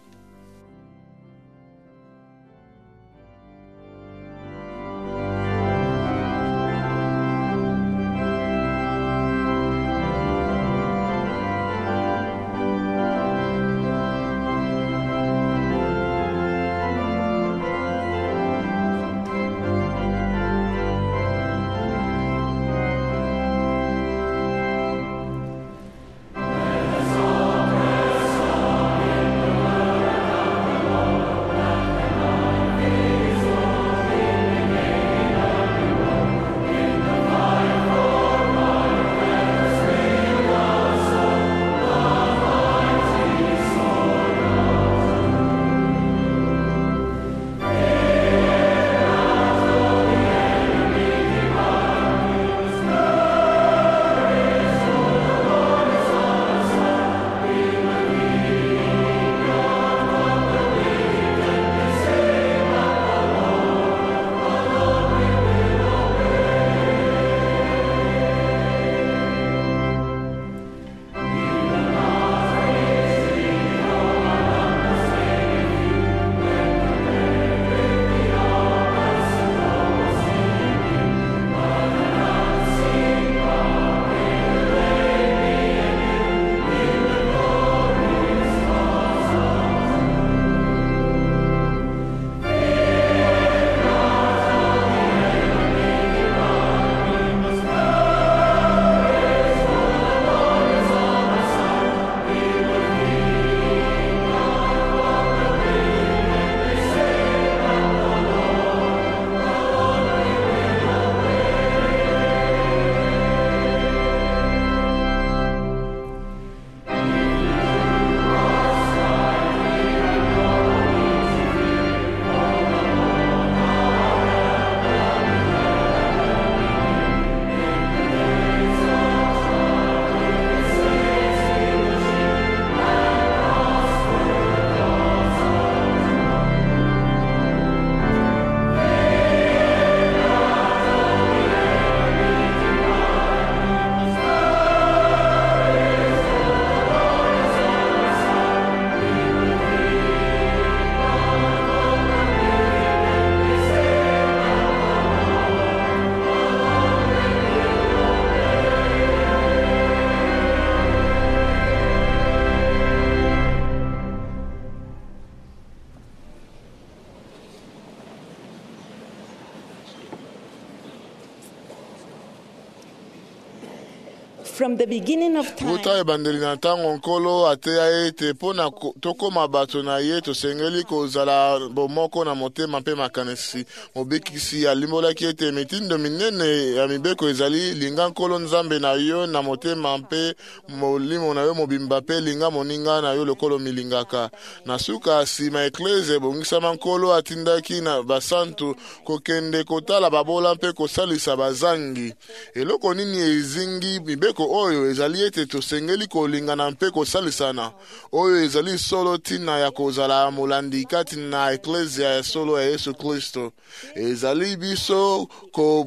From the beginning of time, Wuta ebandeli na ntango nkolo ateya ete mpo na tokoma bato na ye tosengeli kozala bomoko na motema mpe makanisi. Mobikisi alimbolaki ete mitindo minene ya mibeko ezali linga nkolo nzambe na yo na motema mpe molimo na yo mobimba mpe linga moninga na yo lokolo milingaka. Na suka nsima ekleze ebongisama nkolo atindaki na basantu kokende kotala babola mpe kosalisa bazangi. Eloko nini ezingi mibeko oyo ezali ete tosengeli kolingana mpe kosalisana. Oyo ezali solo tina ya kozala molandi kati na eklezia ya solo ya Yesu Kristo. Ezali biso ko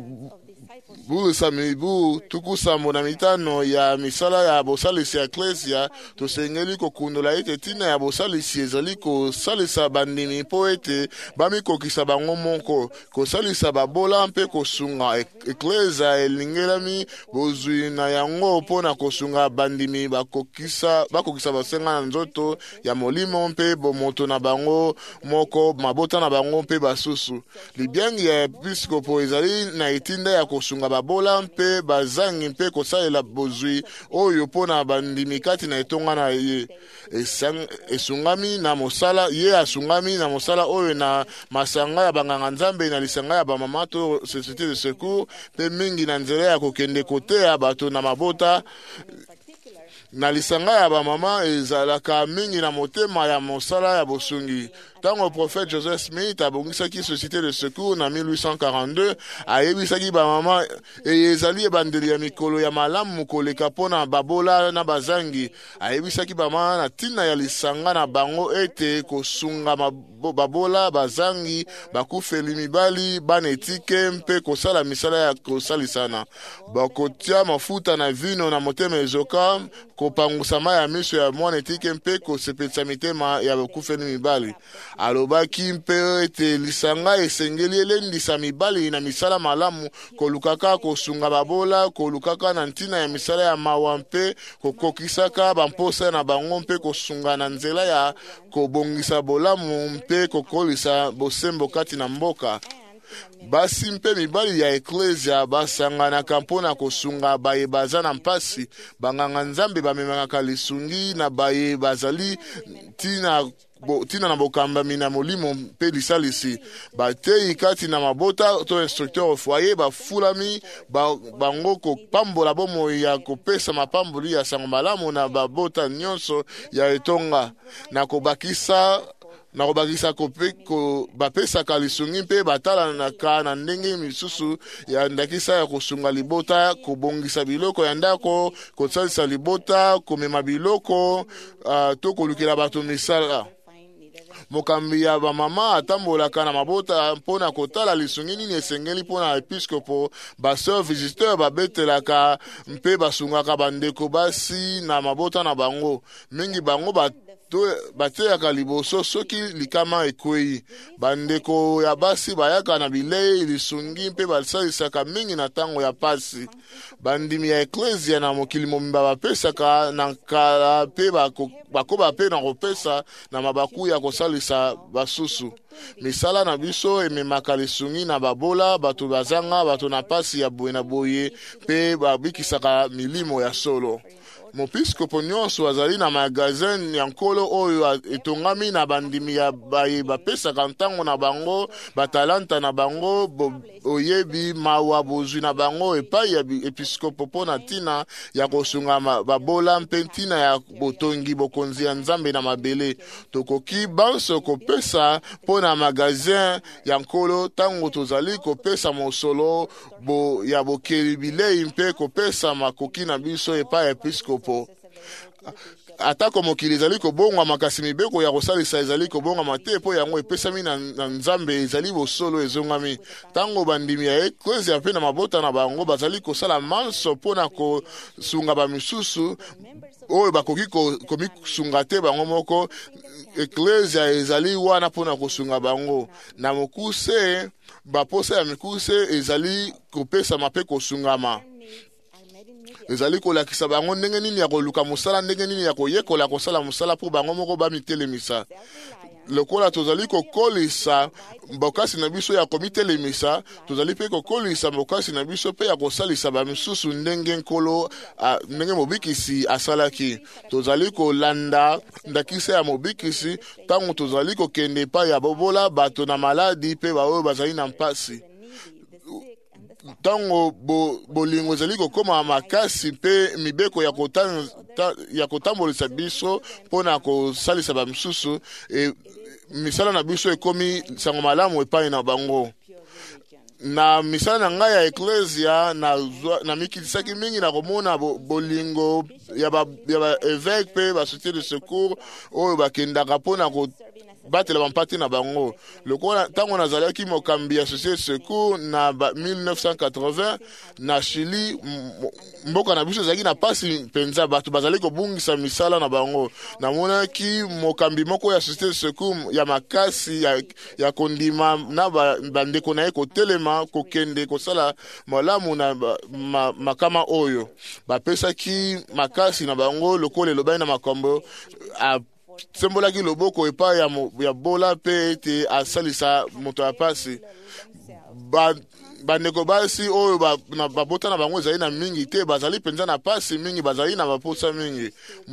bulisa mibu tukusambo na mitano ya misala ya bosalisi ya eklesia tosengeli kokundola ete tina ya bosalisi ezali kosalisa bandimi po ete bamikokisa bango moko kosalisa babola mpe kosunga eklesia elingelami bozwi na yango mpo na kosunga bandimi bakokisa basenga na nzoto ya molimo mpe bomoto na bango moko mabota na bango mpe basusu. Libiangi ya episkopo ezali na etinda ya kosunga babola mpe bazangi mpe kosalela bozwi oyo pona bandimi kati na etonga na ye esungami na mosala ye asungami na mosala oyo na masanga ya banganga nzambe na lisanga ya bamamato société de secours mpe mingi na nzela ya kokende koteya bato na mabota na lisanga ya bamama ezalaka mingi na motema ya mosala ya bosungi. Tango prophète Joseph Smith abongisaki société de secours na 1842 ayebisaki bamama ezali ebandeli ya mikolo ya malamu koleka pona babola na bazangi ayebisaki bamama na tina ya lisanga na bango ete kosunga babola bazangi bakufeli mibali bana etike mpe kosala misala ya kosalisana bakotia mafuta na vino na motema ezoka kopangusa mai ya miso ya mwana etike mpe kosepelisa mitema ya bakufeli mibali alobaki mpe ete lisanga esengeli elendisa mibali na misala malamu kolukaka kosunga babola kolukaka na ntina ya misala ya mawa mpe kokokisaka bamposa na bango mpe kosunga na nzela ya kobongisa bolamu mpe kokolisa bosembo kati na mboka basi mpe mibali ya eklesia basanganaka mpona kosunga baye baza na mpasi banganga nzambe bamemaka lisungi na baye bazali tina na bokambami na molimo mpe lisalisi batei kati na mabota to instructeur foyer bafulami bango kopambola bomoi ya kopesa mapamboli ya sango malamu na babota nyonso ya etonga na kobakisa bapesaka lisungi mpe batalanaka na ndenge misusu ya ndakisa ya kosunga libota kobongisa biloko ya ndako kosalisa libota komema biloko to kolukela bato misala mokambi ya bamama atambolaka na mabota mpona kotala lisungi nini esengeli mpona episkopo baseur visiteur babetelaka mpe basungaka bandeko basi na mabota na bango mingi bango bateyaka liboso soki likama ekwei bandeko ya basi bayaka na bilei lisungi mpe basalisaka mingi na ntango ya pasi bandimi ya eklesia na mokili mobimba bapesaka na nkala mpe bakoba mpe na kopesa na mabaku ya kosalisa basusu misala na biso ememaka lisungi na babola bato bazanga bato na pasi ya boye na boye mpe babikisaka milimo ya solo mopiskopo nyonso azali na magazin ya nkolo oyo etongami na bandimi ya baye bapesaka ntango na bango batalanta na bango oyebi mawa bozwi na bango epai ya episkopo mpona ntina ya kosunga babola mpe ntina ya botongi bokonzi ya nzambe na mabele tokoki banso kopesa mpona magazin ya nkolo ntango tozali kopesa mosolo ya bokeli bilei mpe kopesa makoki na biso epai ya episkopo atako mokili ezali kobongwa makasi mibeko ya kosalisa ezali kobongwa te mpo yango epesami na nzambe ezali bosolo ezongami ntango bandimi ya eklesia mpe na mabota na bango bazali kosala manso mpona kosunga bamisusu oyo bakoki komisunga te bango moko eklesia ezali wana mpona kosunga bango na mokuse baposa ya mikuse ezali kopesama mpe kosungama ezali kolakisa bango ndenge nini ya koluka mosala ndenge nini ya koyekola kosala mosala mpo bango moko bamitelemisa lokola tozali kokolisa mbokasi na biso ya komitelemisa tozali mpe kokolisa mbokasi na biso mpe ya kosalisa bamisusu ndenge nkolo ndenge mobikisi asalaki tozali kolanda ndakisa ya mobikisi ntango tozali kokende epai ya bobola bato na maladi mpe baoyo bazali na mpasi ntango bolingo ezali kokoma makasi mpe mibeko ya kotambolisa biso mpona kosalisa bamisusu misala na biso ekomi sango malamu epai na bango na misala na ngai ya eklesia na mikitisaki mingi na komona bolingo ya baevêque mpe basoutier de secours oyo bakendaka mpona batela bampati na bango lokola ntango nazalaki mokambi ya société de secours na 1980 na Chili mboka na biso ezalaki na pasi mpenza bato bazali kobungisa misala na bango namonaki mokambi moko ya société de secours ya makasi ya kondima na bandeko na ye kotelema kokende kosala malamu na makama oyo bapesaki makasi na bango lokola elobani na makambo sembolaki loboko epai ya bola mpe ete asalisa moto ya pasi bandeko basi oyo babota na bango ezali na mingi te bazali mpenza na pasi mingi bazali na baposa mingi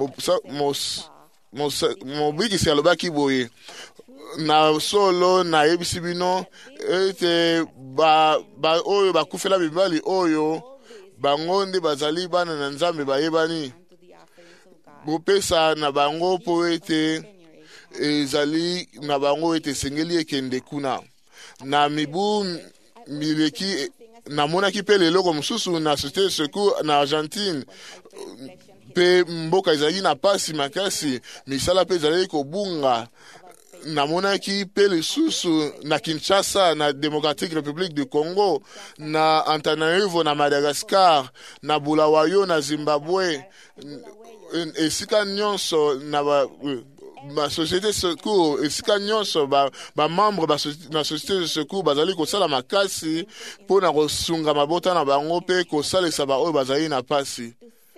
mobikisi alobaki boye na solo nayebisi bino ete oyo bakufela mibali oyo bango nde bazali bana na nzambe bayebani bopesa na bango po ete ezali na bango ete esengeli ekende kuna na mibu mileki namonaki mpe leloko mosusu na société de secours na Argentine mpe mboka ezali na pasi makasi misala mpe ezali kobunga namonaki mpe lisusu na Kinshasa na Democratic Republic du Congo, na Antananarivo na Madagascar, na Bulawayo na Zimbabwe, esika nyonso na ba société secours, esika nyonso ba membre na société de secours bazali kosala makasi mpona kosunga mabota na bango mpe kosalisa baoyo bazali na pasi.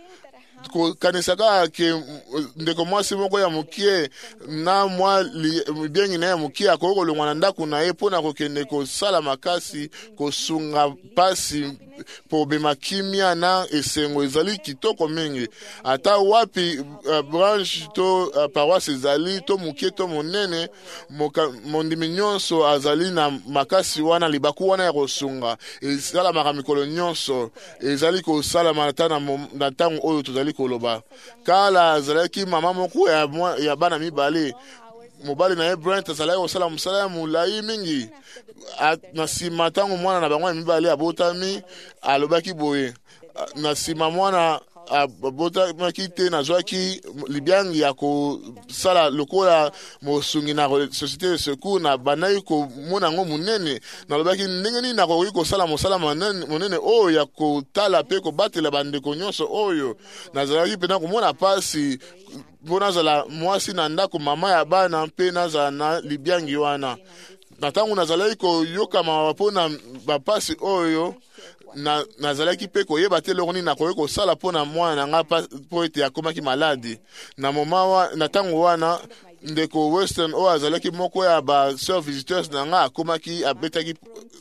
Kanisaka ke ndeko mwasi moko ya mukie na mwa biengi na ya mukie akoki kolongwa na ndako na ye mpona kokende kosala makasi kosunga pasi po bema kimia na esengo ezali kitoko mingi. Ata wapi branche to paroisse ezali to mukie to monene, mondimi nyonso azali na makasi wana, libaku wana ya kosunga esalamaka mikolo nyonso, ezali kosalama ata na ntango oyo tozali koloba. Kala azalaki mama moko ya bana mibale, mobali na ye Brent azalaki kosala mosala ya molai mingi. Na nsima ntango mwana na bango ya mibale abotami, alobaki boye, na nsima mwana abotamaki te nazwaki libiangi ya kosala lokola mosungi na société de secours, na bandaki komona yango monene. Nalobaki ndenge nini nakoki kosala mosala monene oyo ya kotala mpe kobatela bandeko nyonso oyo. Nazalaki mpena komona pasi mpo nazala mwasi na ndako mama ya bana mpe nazala na libiangi wana. Na ntango nazalaki koyokama mpona bapasi oyo, nazalaki mpe koyeba te eloko nini nakoki kosala mpona mwana na nga mpo ete akomaki maladi. Na ntango wana ndeko Western oyo azalaki moko ya baseur visiteurs na nga akomaki abetaki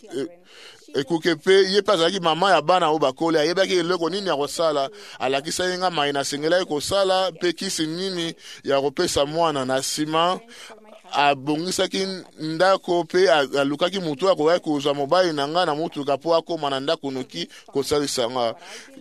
ekuke mpe ye mpe azalaki mama ya bana oyo bakoli, ayebaki eloko nini ya kosala, alakisaki nga mai nasengelaki kosala mpe kisi nini ya kopesa mwana. Na nsima abongisaki ndako mpe alukaki mutu akoki kozwa mobali na nga na mutuka mpo akoma na ndako noki kosalisa nga.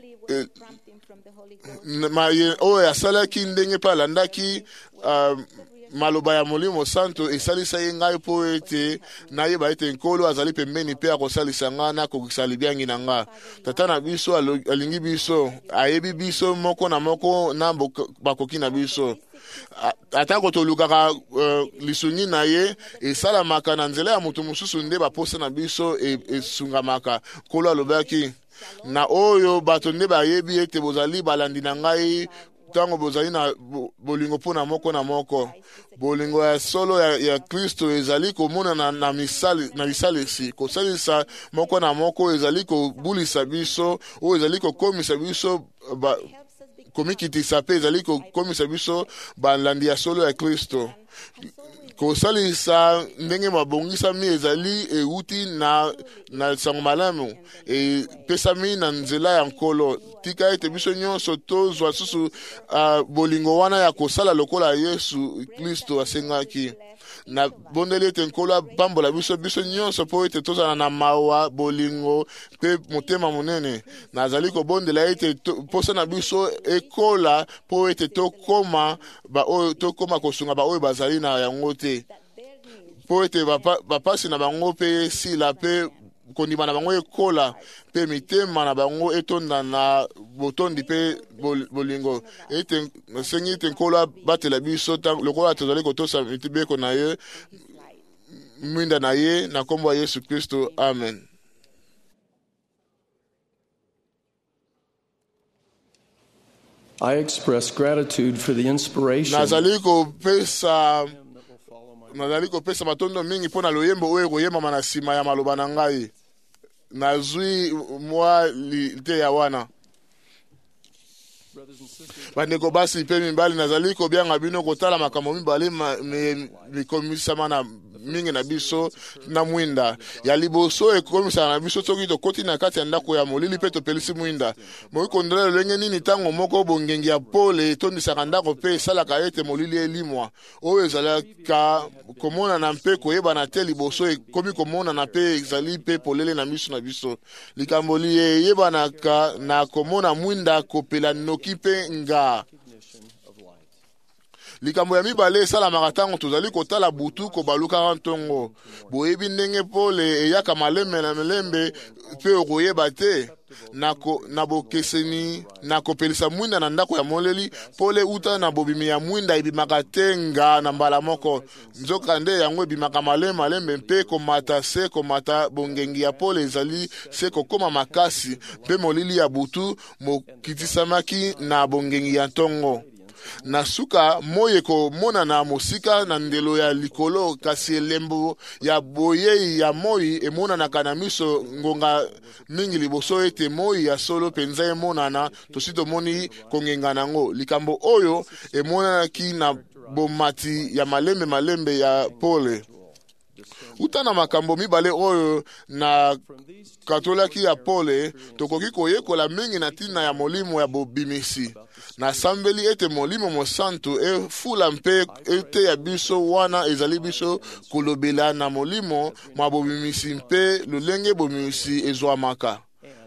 Oyo asalaki ndenge mpe alandaki maloba ya Molimo Santo, esalisa ye ngai mpo ete nayeba ete nkolo azali pembeni mpe akosalisa nga na kokisa libiangi na nga. Tata na biso alingi biso, ayebi biso moko na moko na bakoki na biso. Atako tolukaka lisungi na ye esalamaka na nzela ya mutu mosusu nde baposa na biso esungamaka. Nkolo alobaki, na oyo bato nde bayebi ete bozali balandi na ngai tango bozali na bolingo mpona moko na moko. Bolingo ya solo ya Kristo ezali komona na lisalisi, kosalisa moko na moko ezali kobulisa biso, oyo ezali kokomisa biso komikitisa mpe ezali kokomisa biso balandi ya solo ya Kristo. Kosalisa ndenge mabongisami ezali euti na sango malamu, epesami na nzela ya nkolo. Tika ete biso nyonso tozwa susu bolingo wana ya kosala lokola Yesu Kristo asengaki. Na bondeli ete nkolo apambola biso nyonso mpo ete tozala na mawa, bolingo mpe motema monene. Nazali kobondela ete posa na biso ekola mpo ete tokoma kosunga baoyo bazali na yango te, mpo ete bapasi na bango mpe esila mpe kondima na bango ekola mpe mitema na bango etonda na botondi mpe bolingo. Ete nasengi ete nkolo batela biso lokola tozali kotosa mitibeko na ye, mwinda na ye, na kombo ya Yesu Kristo, amen. I express gratitude for the inspiration. Nazali kopesa matondo mingi mpona loyembo oyo koyembama na nsima ya maloba na ngai. Nazwi mwa te ya wana. Bandeko basi mpe mibali, nazali kobianga bino kotala makambo mibale mikomisama na mingi na biso na mwinda. Ya liboso ekomisana na biso soki tokoti na kati ya ndako ya molili mpe topelisi mwinda. Moki kondela lolenge nini tango moko bongengi ya pole etondisaka ndako mpe esalaka ete molili elimwa. Oyo ezalaka komona na mpe koyebana te liboso ekomi komona na mpe ezali mpe polele na miso na biso. Likambo liyebanaka na komona mwinda kopela noki mpe nga. likambo ya mibale esalamaka ntango tozali kotala butu kobalukaka ntongo boyebi ndenge pole eyaka malembe na melembe mpe okoyeba te na bokeseni na kopelisa mwinda na ndako ya moleli pole uta na bobimi ya mwinda ebimaka te nga na mbala moko nzoka nde yango ebimaka malembe mpe komata bongengi ya pole ezali se kokoma makasi mpe molili ya butu mokitisamaki na bongengi ya ntongo na suka moye komona na mosika na ndelo ya likolo kasi elembo ya boyei ya moi emonanaka na miso ngonga mingi liboso ete moi ya solo penza emonana tosi tomoni kongenga nango likambo oyo emonanaki na bomati ya malembe ya pole uta na makambo mibale oyo na katolaki ya pole tokoki koyekola mingi na ntina ya molimo ya bobimisi na sambeli ete molimo mosantu efula mpe ete ya biso wana ezali biso kolobela na molimo mwa bobimisi mpe lolenge bobimisi ezwamaka.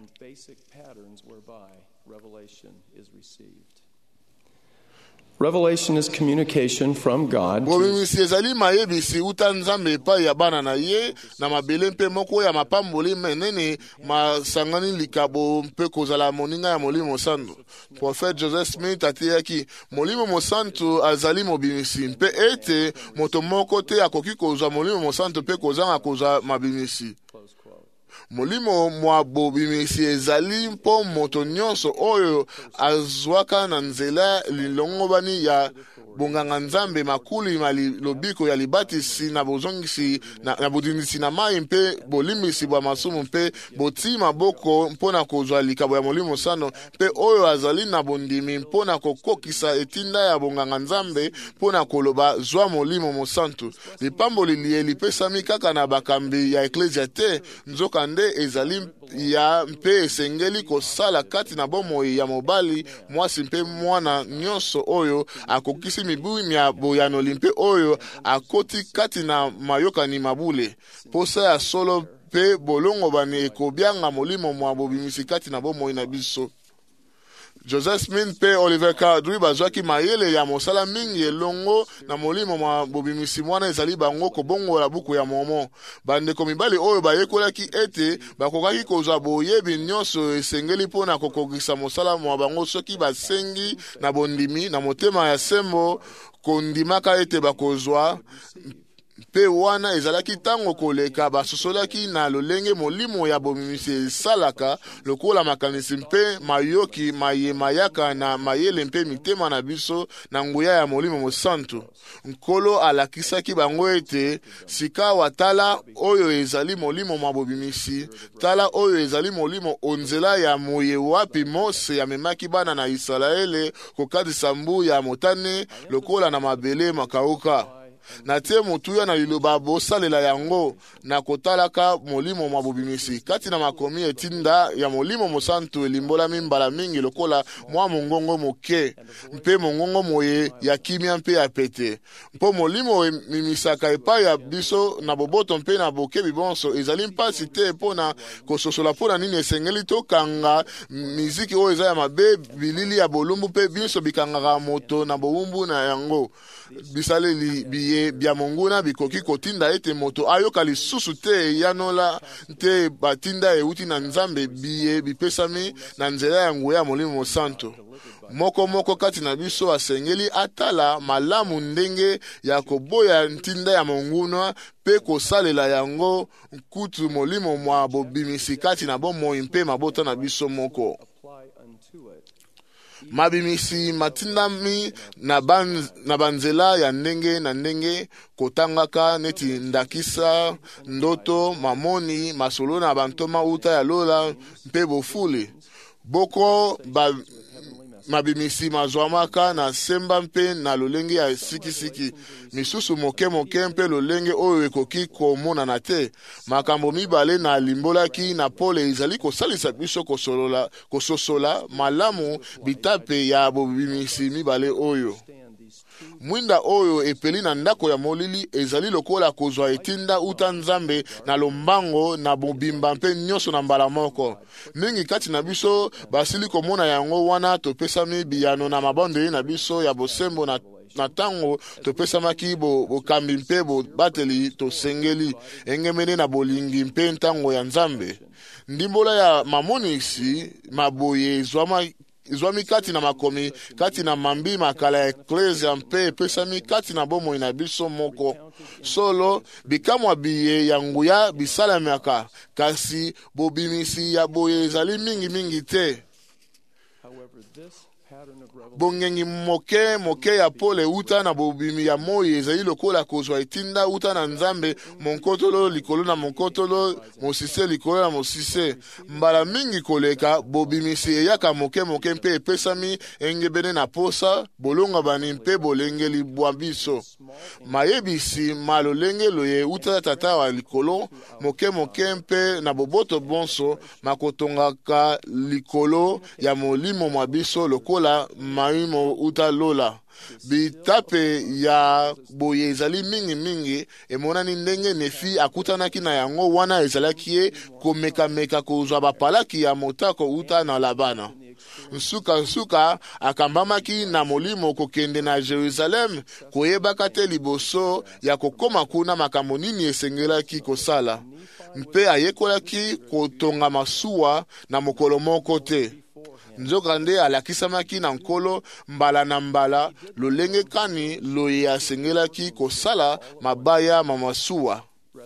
Revelation is communication from God. Bobimisi ezali mayebisi uta nzambe epai ya bana na ye na mabele mpe moko ya mapamboli menene masangani likabo mpe kozala moninga ya molimo mosantu. Prophète Joseph Smith atiyaki molimo mosantu azali mobimisi mpe ete moto moko te akoki kozwa molimo mosantu mpe kozanga kozwa mabimisi. Molimo mwa bobimisi ezali mpo moto nyonso oyo azwaka na nzela lilongobani ya bonganga nzambe makuli lobiko ya libatisi na bozongisi na bodindisi na mai mpe bolimbisi bwa masumu mpe botima boko mpona kozwa likabo ya molimo sano mpe oyo azali na bondimi mpona kokokisa etinda ya bonganga nzambe mpona koloba zwa molimo mosantu. Lipamboli liye lipesami kaka na bakambi ya eklesia te nzoka nde ezali ya mpe esengeli kosala kati na bomoi ya mobali mwasi mpe mwana nyonso oyo akokisi mibu ya boyanoli mpe oyo akoti kati na mayokani mabule posa ya solo mpe bolongo bani ekobianga molimo mwa bobimisi kati na bomoi na biso. Joseph Smith pe Oliver Cowdery bazwaki mayele ya mosala mingi elongo na molimo mwa bobimisi mwana ezali bango kobongola buku ya momo. Bandeko mibali oyo bayekolaki ete bakokaki kozwa boyebi nyonso esengeli mpona kokokisa mosala mwa bango soki basengi na bondimi na motema ya sembo kondimaka ete bakozwa mpe wana ezalaki tango koleka basosolaki na lolenge molimo ya bobimisi esalaka lokola makanisi mpe mayoki mayaka na mayele mpe mitema na biso na nguya ya molimo mosantu. Nkolo alakisaki bango ete sika watala oyo ezali molimo mwa bobimisi tala oyo ezali molimo onzela ya moye wapi Mose amemaki bana na Israele kokatisa mbu ya motane lokola na mabele makauka. Na te mutuya na liloba bosalela yango na kotalaka molimo mwa bobimisi kati na makomi etinda ya molimo mosantu elimbola mimbala mingi lokola mwa mongongo moke mpe mongongo moye ya kimia mpe ya pete mpo molimo mimisaka epai ya biso na boboto mpe na bokebi bonso ezali mpasi te mpona kososola mpona nini esengeli tokanga miziki oyo eza ya mabe bilili ya bolumbu mpe biso bikangaka moto na bowumbu na yango bisaleli biye bya monguna bikoki kotinda ete moto ayoka lisusu te yanola te batinda euti na nzambe biye bipesami na nzela ya nguya ya molimo mosantu. Moko kati na biso asengeli atala malamu ndenge ya koboya ntinda ya monguna pe kosalela yango kutu molimo mwa bobimisi kati na bomoi mpe mabota na biso moko. Mabimisi matindami na banzela ya ndenge na ndenge kotangaka neti ndakisa ndoto mamoni masolo na bantoma uta ya lola mpe bofule boko mabimisi mazwamaka na semba mpe na lolenge ya sikisiki misusu moke mpe lolenge oyo ekoki komonana te. Makambo mibale na limbolaki na pole ezali kosalisa biso kososola malamu bitape ya bobimisi mibale oyo. Mwinda oyo epeli na ndako ya molili ezali lokola kozwa etinda uta nzambe na lombango na bobimba mpe nyonso na mbala moko. Mingi kati na biso basili komona yango wana topesami biyano na mabondeli na biso ya bosembo na na tango topesamaki bokambi mpe bobateli tosengeli engemene na bolingi mpe ntango ya Nzambe. Ndimbola ya mamonisi maboye zwami kati na makomi kati na mambi makala ya eklesia mpe epesami kati na bomoi na biso moko. Solo bikamwa biye ya nguya bisalamaka, kasi bobimisi ya boye ezali mingi te. Bongengi moke ya pole uta na bobimi ya moi ezali lokola kozwa etinda uta na Nzambe, monkotolo likolo na monkotolo, mosise likolo na mosise. Mbala mingi koleka bobimisi eyaka moke mpe epesami engebene na posa, bolonga bani mpe bolengeli bwa biso. Mayebisi malolenge loye uta tata wa likolo, moke mpe na boboto bonso makotongaka likolo ya molimo mwa biso lokola maimo uta lola. Bitape ya boye ezali mingi emonani ndenge Nefi akutanaki na yango wana ezalaki ye komeka kozwa bapalaki ya motako uta na Labana. Nsuka akambamaki na molimo kokende na Jerusalem koyebaka te liboso ya kokoma kuna makambo nini esengelaki kosala. Mpe ayekolaki kotonga masuwa na mokolo moko te. Nzoka nde alakisamaki na nkolo mbala na mbala lolenge kani loye asengelaki kosala mabaya mamasuwa.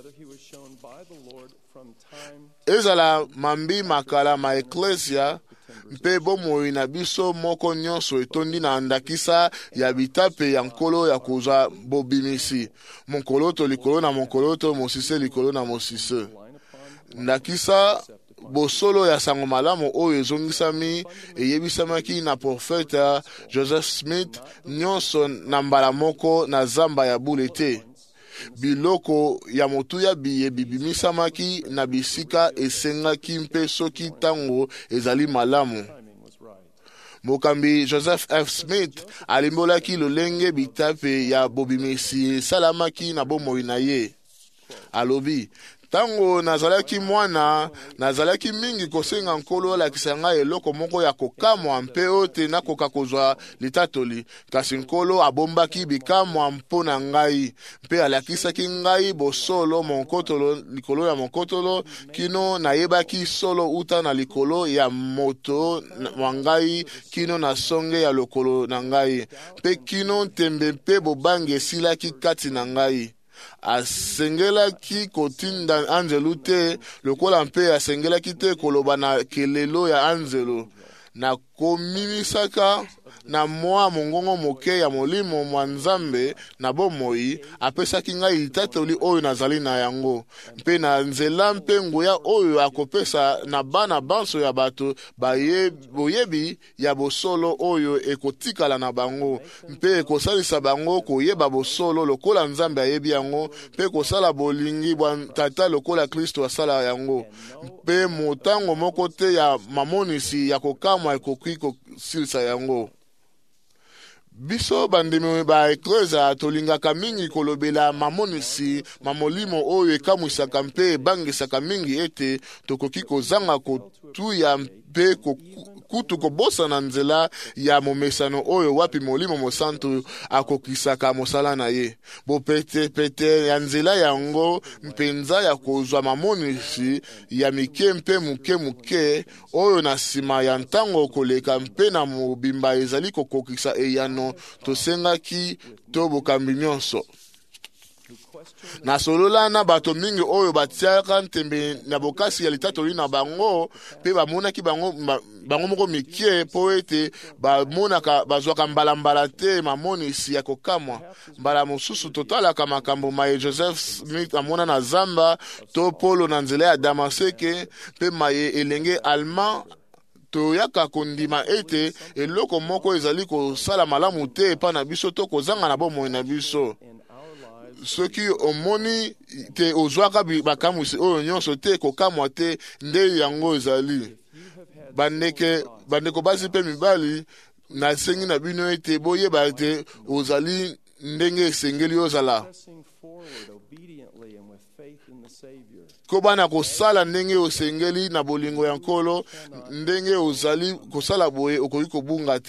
Ezala mambi makala ma eklesia mpe bomoi na biso moko nyonso etondi na ndakisa ya bitape ya nkolo ya kozwa bobimisi. Monkoloto likolo na monkoloto, mosise likolo na mosise. Ndakisa bosolo ya sango malamu oyo ezongisami eyebisamaki na profeta Joseph Smith nyonso na mbala moko na zamba ya bule te. Biloko ya motuya biye bibimisamaki na bisika esengaki mpe soki tango ezali malamu. Mokambi Joseph F. Smith alimbolaki lolenge bitape ya bobimisi salamaki na bomoi na ye. Alobi, tango nazalaki mwana, nazalaki mingi kosenga nkolo alakisa ngai eloko moko ya kokamwa mpe ote nakoka kozwa litatoli. Kasi nkolo abombaki bikamwa mpona ngai, mpe alakisaki ngai bosolo monkotolo likolo ya monkotolo, kino nayebaki solo uta na likolo ya moto wa ngai kino na songe ya lokolo na ngai, mpe kino ntembe mpe bobangi esilaki kati na ngai. Asengelaki kotinda anjelu te lokola mpe asengelaki te koloba na kelelo ya anjelu. Na komimisaka na mwa mongongo moke ya molimo mwa Nzambe na bomoi apesaki ngai litatoli oyo nazali na yango. Mpe na nzela mpe nguya oyo akopesa na bana banso ya bato boyebi ya bosolo oyo ekotikala na bango, mpe ekosalisa bango koyeba bosolo lokola Nzambe ayebi yango, mpe kosala bolingi bwa tata lokola Kristo asala yango. Mpe motango moko te ya mamonisi ya kokamwa ekoki kosilisa yango. Biso bandimi ba eklesia tolingaka mingi kolobela mamonisi mamolimo oyo ekamwisaka mpe ebangisaka mingi ete tokoki kozanga kotuya mpe kutu kobosa na nzela ya momesano oyo wapi molimo mosantu akokisaka mosala na ye. Pete ya nzela yango mpenza ya kozwa mamonisi ya mike mpe muke oyo na sima ya ntango koleka mpe na mobimba ezali kokokisa eyano tosengaki to bokambi nyonso. Na solola na bato mingi oyo batiaka ntembe na bokasi ya litatoli na bango, pe bamonaki bango moko mikie po ete bamonaka bazwaka mbala te mamonisi ya kokamwa. Mbala mosusu totalaka makambo maye Joseph Smith amona na zamba to Polo na nzela ya Damaseke, pe maye elenge Allemand toyaka kondima ete eloko moko ezali kosala malamu te epa na biso to kozanga na bomoi na biso. Soki omoni te ozwaka bakamwisi oyo nyonso te kokamwa te nde yango ezali. Bandeko basi pe mibali nasengi na bino ete boyeba ete ozali ndenge esengeli ozala. Kobana kosala ndenge osengeli na bolingo ya nkolo, ndenge ozali kosala boye okoki kobunga te.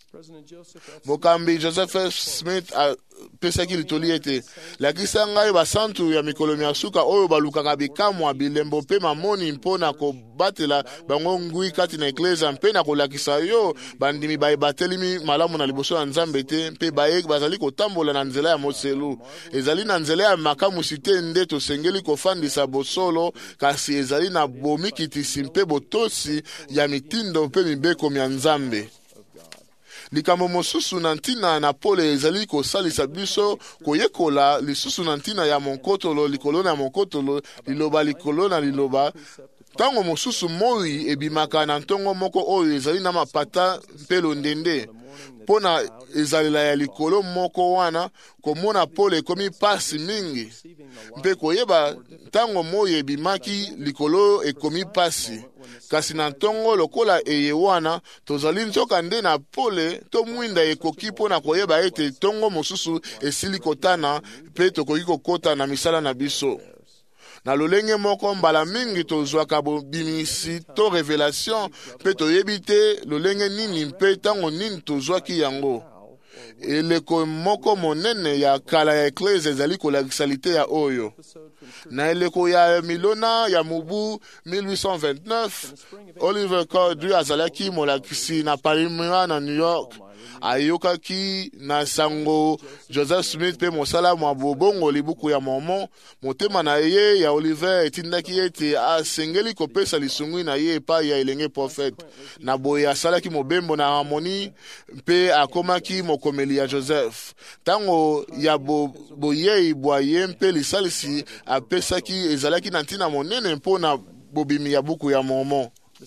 mokambi Joseph F. Smith apesaki litoli ete lakisa ngai basantu ya mikolo miasuka oyo balukaka bikamwa bilembo mpe mamoni mpona kobatela bango ngwi kati na eklezia mpe na kolakisa yo bandimi batelemi malamu na liboso ya Nzambe te mpe bazali kotambola na nzela ya moselu. Ezali na nzela ya makamusi te nde tosengeli kofandisa bosolo, kasi ezali na bomikitisi mpe botosi ya mitindo mpe mibeko ya Nzambe. Likambo mosusu na ntina na pole ezali kosalisa biso koyekola lisusu na ntina ya monkotolo likolo na monkotolo liloba likolo na liloba. Tango mosusu moi ebimaka na ntongo moko oyo ezali na mapata mpe londende pona ezalela ya likolo moko wana komona pole ekomi pasi mingi mpe koyeba tango moi ebimaki likolo ekomi pasi. Kasi na ntongo lokola eye wana tozali nzoka nde na pole to mwinda ekoki pona koyeba ete tongo mosusu esili kotana mpe tokoki kokota na misala na biso. Na lolenge moko mbala mingi tozwaka bobimisi to revelation mpe toyebi te lolenge nini mpe tango nini tozwaki yango. Eleko moko monene ya kala ya eklezia ezali kolakisa lite ya oyo. Na eleko ya milona ya mubu 1829 Oliver Cowdery azalaki molakisi na Palmyra na New York. Ayokaki na sango Joseph Smith pe mosala mwa bobongo libuku ya Mormon. Motema na ye ya Oliver etindaki ete asengeli kopesa lisungwi na ye epai ya elenge profete. Na boye asalaki mobembo na harmoni mpe akomaki mokomeli ya Joseph. Tango ya boyei bwa ye mpe lisalisi apesaki ezalaki na ntina monene mpona bobimi ya buku ya Mormon.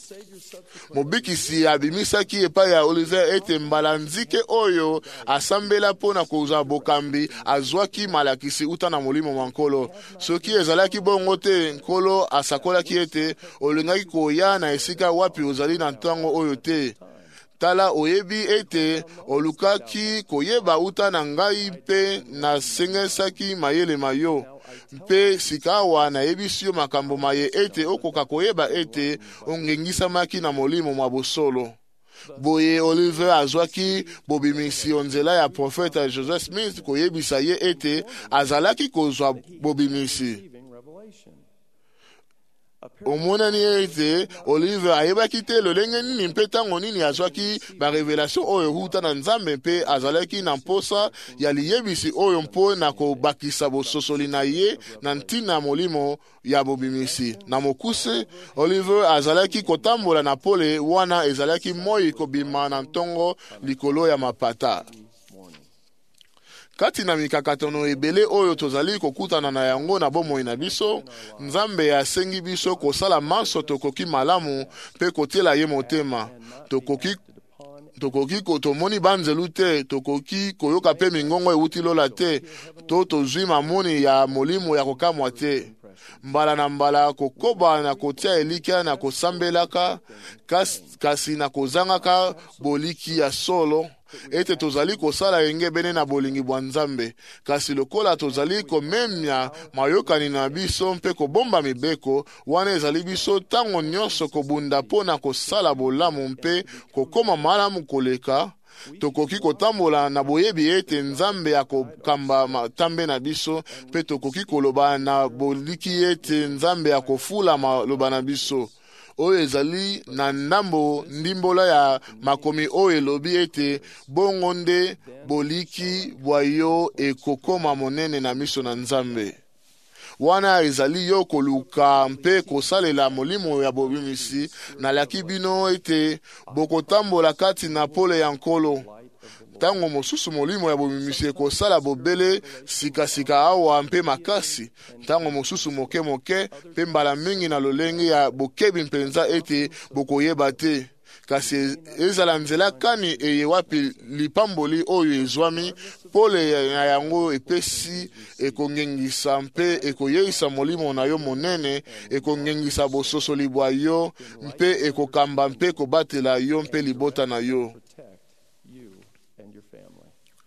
Mobikisi abimisaki epai ya Oliver ete mbala nzike oyo asambela pona kozwa bokambi azwaki malakisi uta na molimo wa nkolo. Soki ezalaki bongo te, nkolo asakolaki ete olingaki koya na esika wapi ozali na ntango oyo te. Tala oyebi ete olukaki koyeba uta na ngai mpe nasengesaki mayele mayo. Mpe sikawa na yebisio makambo maye ete okoka koyeba ete ongengisamaki na molimo mwa bosolo. Boye Oliver azwaki bobimisi onzela ya profeta Joseph Smith koyebisa ye ete azalaki kozwa bobimisi. Omonani ete Oliver ayebaki te lolenge nini mpe tango nini azwaki ba revelation oyo huta na Nzambe mpe azalaki na mposa ya liyebisi oyo mpo na kobakisa bososoli na ye na ntina molimo ya bobimisi. Na mokuse Oliver azalaki kotambola na pole wana ezalaki moi kobima na ntongo likolo ya mapata. Kati na mikakatono ebele oyo tozali kokutana na yango na bomoi na biso, Nzambe asengi biso kosala manso tokoki malamu pe kotela ye motema. Tokoki kotomoni banzelu te, tokoki koyoka pe mingongo euti lola te, to tozwi mamoni ya molimo ya kokamwa te. Mbala na mbala kokoba na kotia elikia na kosambelaka, kasi na kozangaka boliki ya solo, ete tozali kosala enge bene na bolingi bwa Nzambe. Kasi lokola tozali komemya mayokani na biso mpe kobomba mibeko, wana ezali biso tango nyonso kobunda pona kosala bolamu mpe kokoma malamu koleka, tokoki kotambola na boyebi ete Nzambe akokamba matambe na biso mpe tokoki koloba na boliki ete Nzambe akofula maloba na biso. Oyo ezali na ndambo ndimbola ya makomi oyo elobi ete bongo nde boliki bwa yo ekokoma monene na miso na Nzambe. Wana ezali yo koluka mpe kosalela molimo ya bobimisi, nalaki bino ete bokotambola kati na pole ya nkolo. Tango mosusu molimo ya bobimisi ekosala bobele sika awa mpe makasi, tango mosusu moke mpe mbala mingi na lolenge ya bokebi mpenza ete bokoyeba te. Kasi ezala nzela kani eye wapi lipamboli oyo ezwami, pole na yango epesi ekongengisa mpe ekoyeisa molimo na yo monene, ekongengisa bososoli bwa yo mpe ekokamba mpe kobatela yo mpe libota na yo.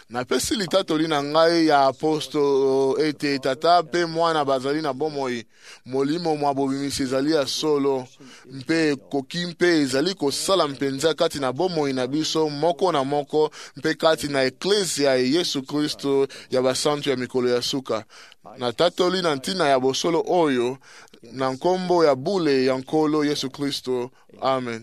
napesi litatoli na ngai ya apostolo ete tata mpe mwana bazali na bomoi molimo mwa bobimisi ezali ya solo mpe koki mpe ezali kosala mpenza kati na bomoi na biso moko na moko mpe kati na eklesia ya Yesu Kristo ya basantu ya mikolo ya suka. Natatoli na ntina ya bosolo oyo na nkombo ya bule ya nkolo Yesu Kristo. Amen.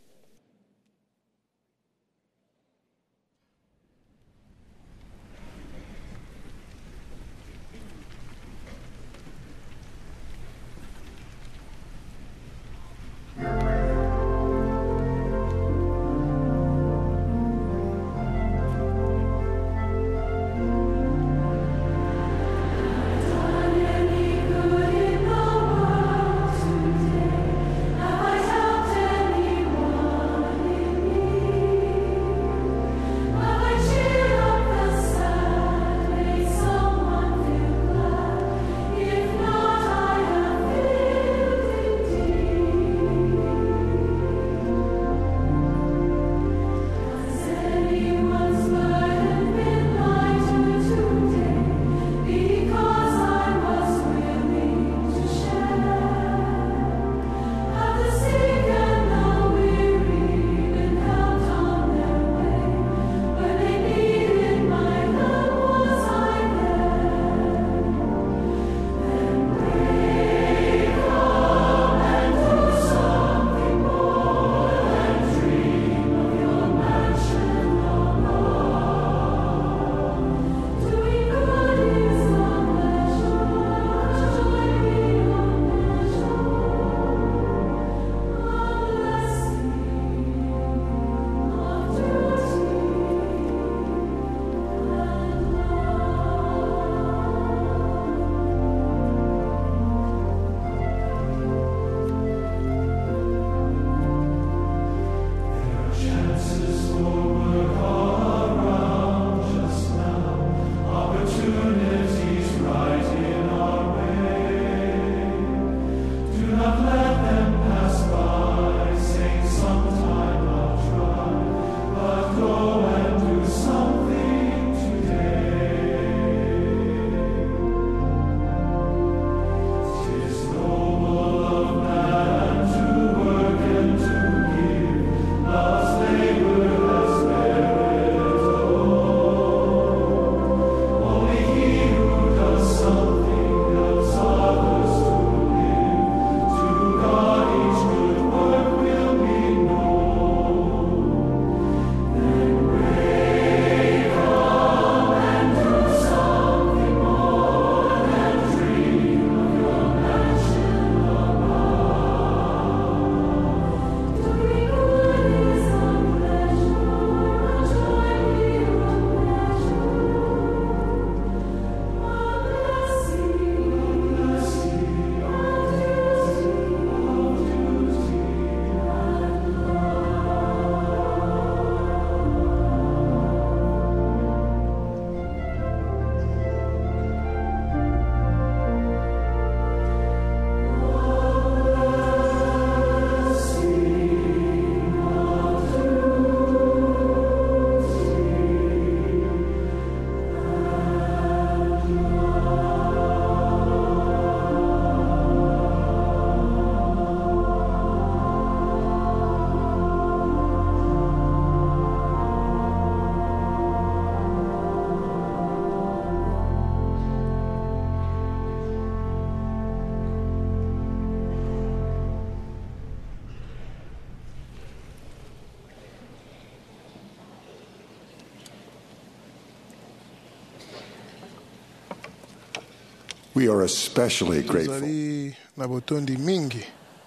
We are especially grateful tozali na botondi mingi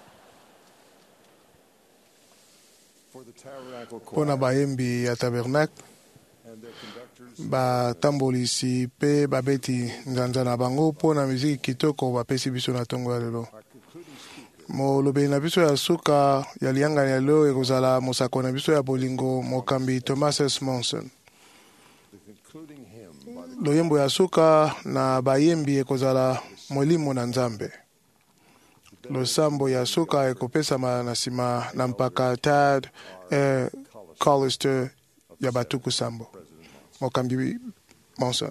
for the Tabernacle mpona Choir bayembi ya tabernacle and their conductors batambolisi mpe babeti nzanza na bango mpona miziki kitoko bapesi biso na ntongo ya lelo. molobeli na biso ya suka ya liyangani ya lelo ekozala mosako na biso ya bolingo mokambi Thomas S. Monson. concluding hymn by the loyembo ya suka na bayembi ekozala molimo na nzambe. losambo ya suka ekopesama na nsima na mpaka Tad Collister ya batuku sambo. mokambi Monson.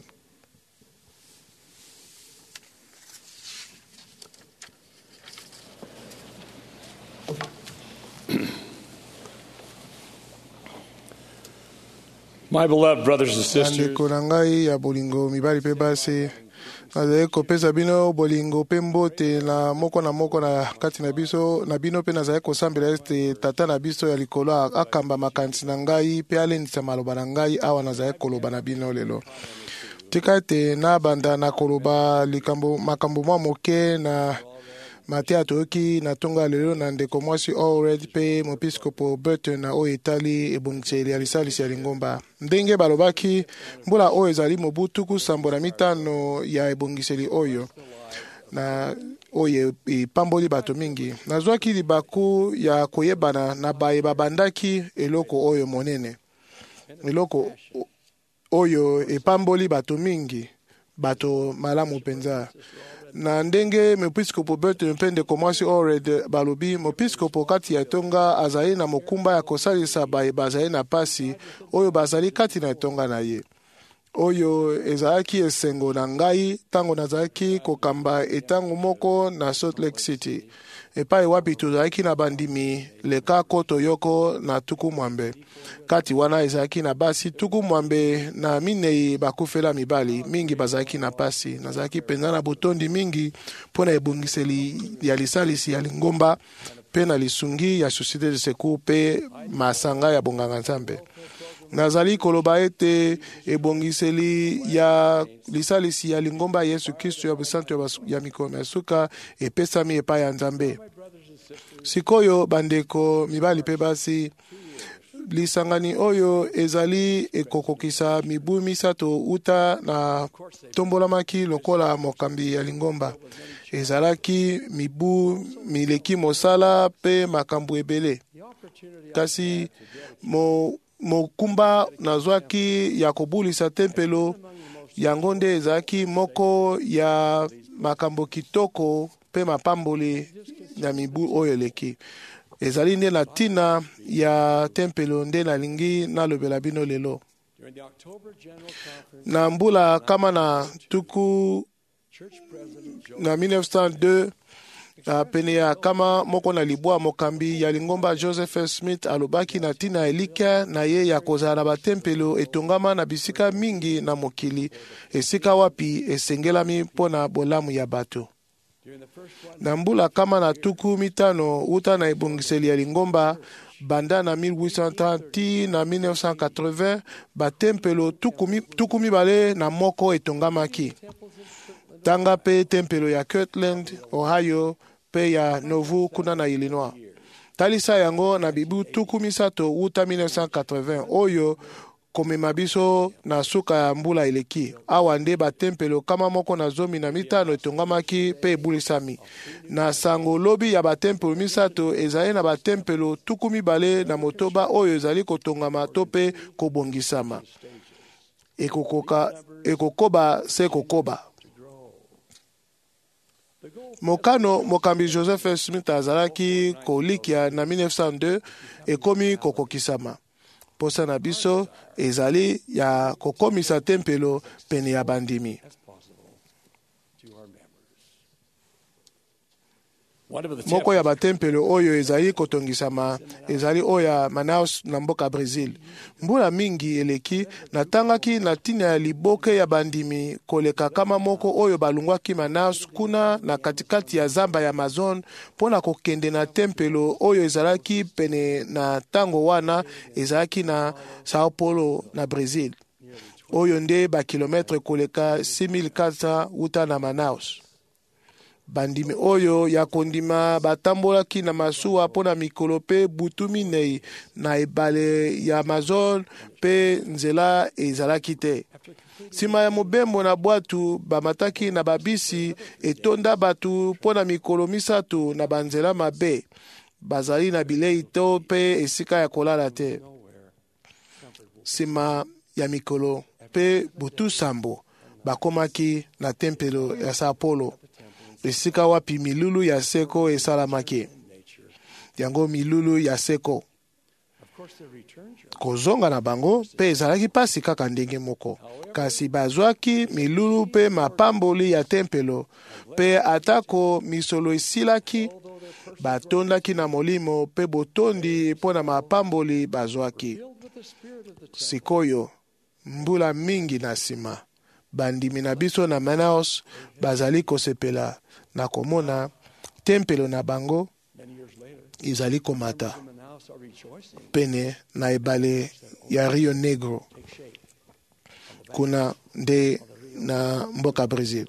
My beloved brothers and sisters, bandeko na ngai ya bolingo mibali mpe basi, nazali kopesa bino bolingo mpe mbote na moko na kati na biso na bino, mpe nazali kosambela ete tata na biso ya likolo akamba makanisi na ngai mpe alendisa maloba na ngai awa nazali koloba na bino lelo. Tika ete nabanda na koloba makambo mwa moke na mate atoyoki na tongo ya lelo na ndeko mwasi Allred mpe mopiskopo Burton na oyo etali ebongiseli ya lisalisi ya lingomba. Ndenge balobaki mbula oyo ezali mobu tuku 75 ya ebongiseli oyo na oyo epamboli bato mingi. Nazwaki libaku ya koyebana na baye babandaki eloko oyo monene, eloko oyo epamboli bato mingi, bato malamu penza. Na ndenge mopiskopo Burton mpe ndeko mwasi Allred balobi, mopiskopo kati ya tonga azali na mokumba ya kosalisa baye bazali na pasi oyo bazali kati na tonga na ye. Oyo ezalaki esengo na ngai tango nazalaki kokamba etango moko na Salt Lake City, epai wapi tozalaki na bandimi leka koto yoko na tuku mwambe. Kati wana ezalaki na basi tuku mwambe na minei bakufela mibali mingi bazalaki na pasi. Nazalaki penza na botondi mingi mpona ebongiseli ya lisalisi ya lingomba mpe na lisungi ya Société de Secours mpe masanga ya bonganga Nzambe. Nazali koloba ete ebongiseli ya lisalisi ya lingomba Yesu Kristo ya busantu ya mikolo ya suka epesami epai ya Nzambe. Sikoyo bandeko mibali pe basi, lisangani oyo ezali ekokokisa mibu misato uta na tombolamaki lokola mokambi ya lingomba. Ezalaki mibu mileki mosala pe makambo ebele. Kasi mokumba nazwaki ya kobulisa tempelo yango nde ezalaki moko ya makambo kitoko pe mapamboli na mibu oyo eleki. Ezali nde na tina ya tempelo nde nalingi nalobela bino lelo. Na mbula kama na tuku na 1902 pene ya kama moko na libwa mokambi ya lingomba Joseph F. Smith alobaki na tina elika na ye ya kozala na batempelo etongama na bisika mingi na mokili, esika wapi esengelami mpona bolamu ya bato. Na mbula kama na tuku 5 uta na ebongiseli ya lingomba banda na 1830 na 1980 batempelo tuku mibale na moko etongamaki. Tanga pe tempelo ya Kirtland, Ohio pe ya Nauvoo kuna na Illinois. Talisa yango na bibu tuku misato uta 1980 oyo komema biso na suka ya mbula eleki. Awa nde batempelo kama moko na 15 etongamaki pe ebulisami. Na sango lobi ya batempelo misato ezali na batempelo tuku mibale na motoba oyo ezali kotongama to pe kobongisama. Ekokoba se kokoba. Mokano mokambi Joseph F. Smith azalaki kolikia na 1902 ekomi kokokisama. Posa na biso ezali ya kokomisa tempelo pene ya bandimi. Moko ya batempelo oyo ezali kotongisama ezali oya Manaus na mboka Brazil. Mbula mingi eleki natangaki na tina ya liboke ya bandimi koleka kama moko oyo balungwaki Manaus kuna na katikati ya zamba ya Amazon pona kokende na tempelo oyo ezalaki pene na tango wana ezalaki na Sao Paulo na Brazil. Oyo nde ba kilometre koleka 6400 uta na Manaus. Bandimi oyo ya kondima batambolaki na masuwa pona mikolo pe butu minei na ebale ya Amazon pe nzela ezalaki te. Sima ya mobembo na bwatu bamataki na babisi etonda batu pona mikolo misato na banzela mabe. Bazali na bilei to pe esika ya kolala te. Sima ya mikolo pe butu sambo bakomaki na tempelo ya Sao Paulo. Esika wapi milulu ya seko esalamaki. Yango milulu ya seko. kozonga na bango mpe ezalaki pasi kaka ndenge moko, kasi bazwaki milulu mpe mapamboli ya tempelo, mpe atako misolo esilaki batondaki na molimo mpe botondi mpo na mapamboli bazwaki. Sikoyo mbula mingi na nsima, bandimi na biso na Manaus bazali kosepela na komona tempelo na bango ezali komata pene na ebale ya Rio Negro kuna nde na mboka Brazil.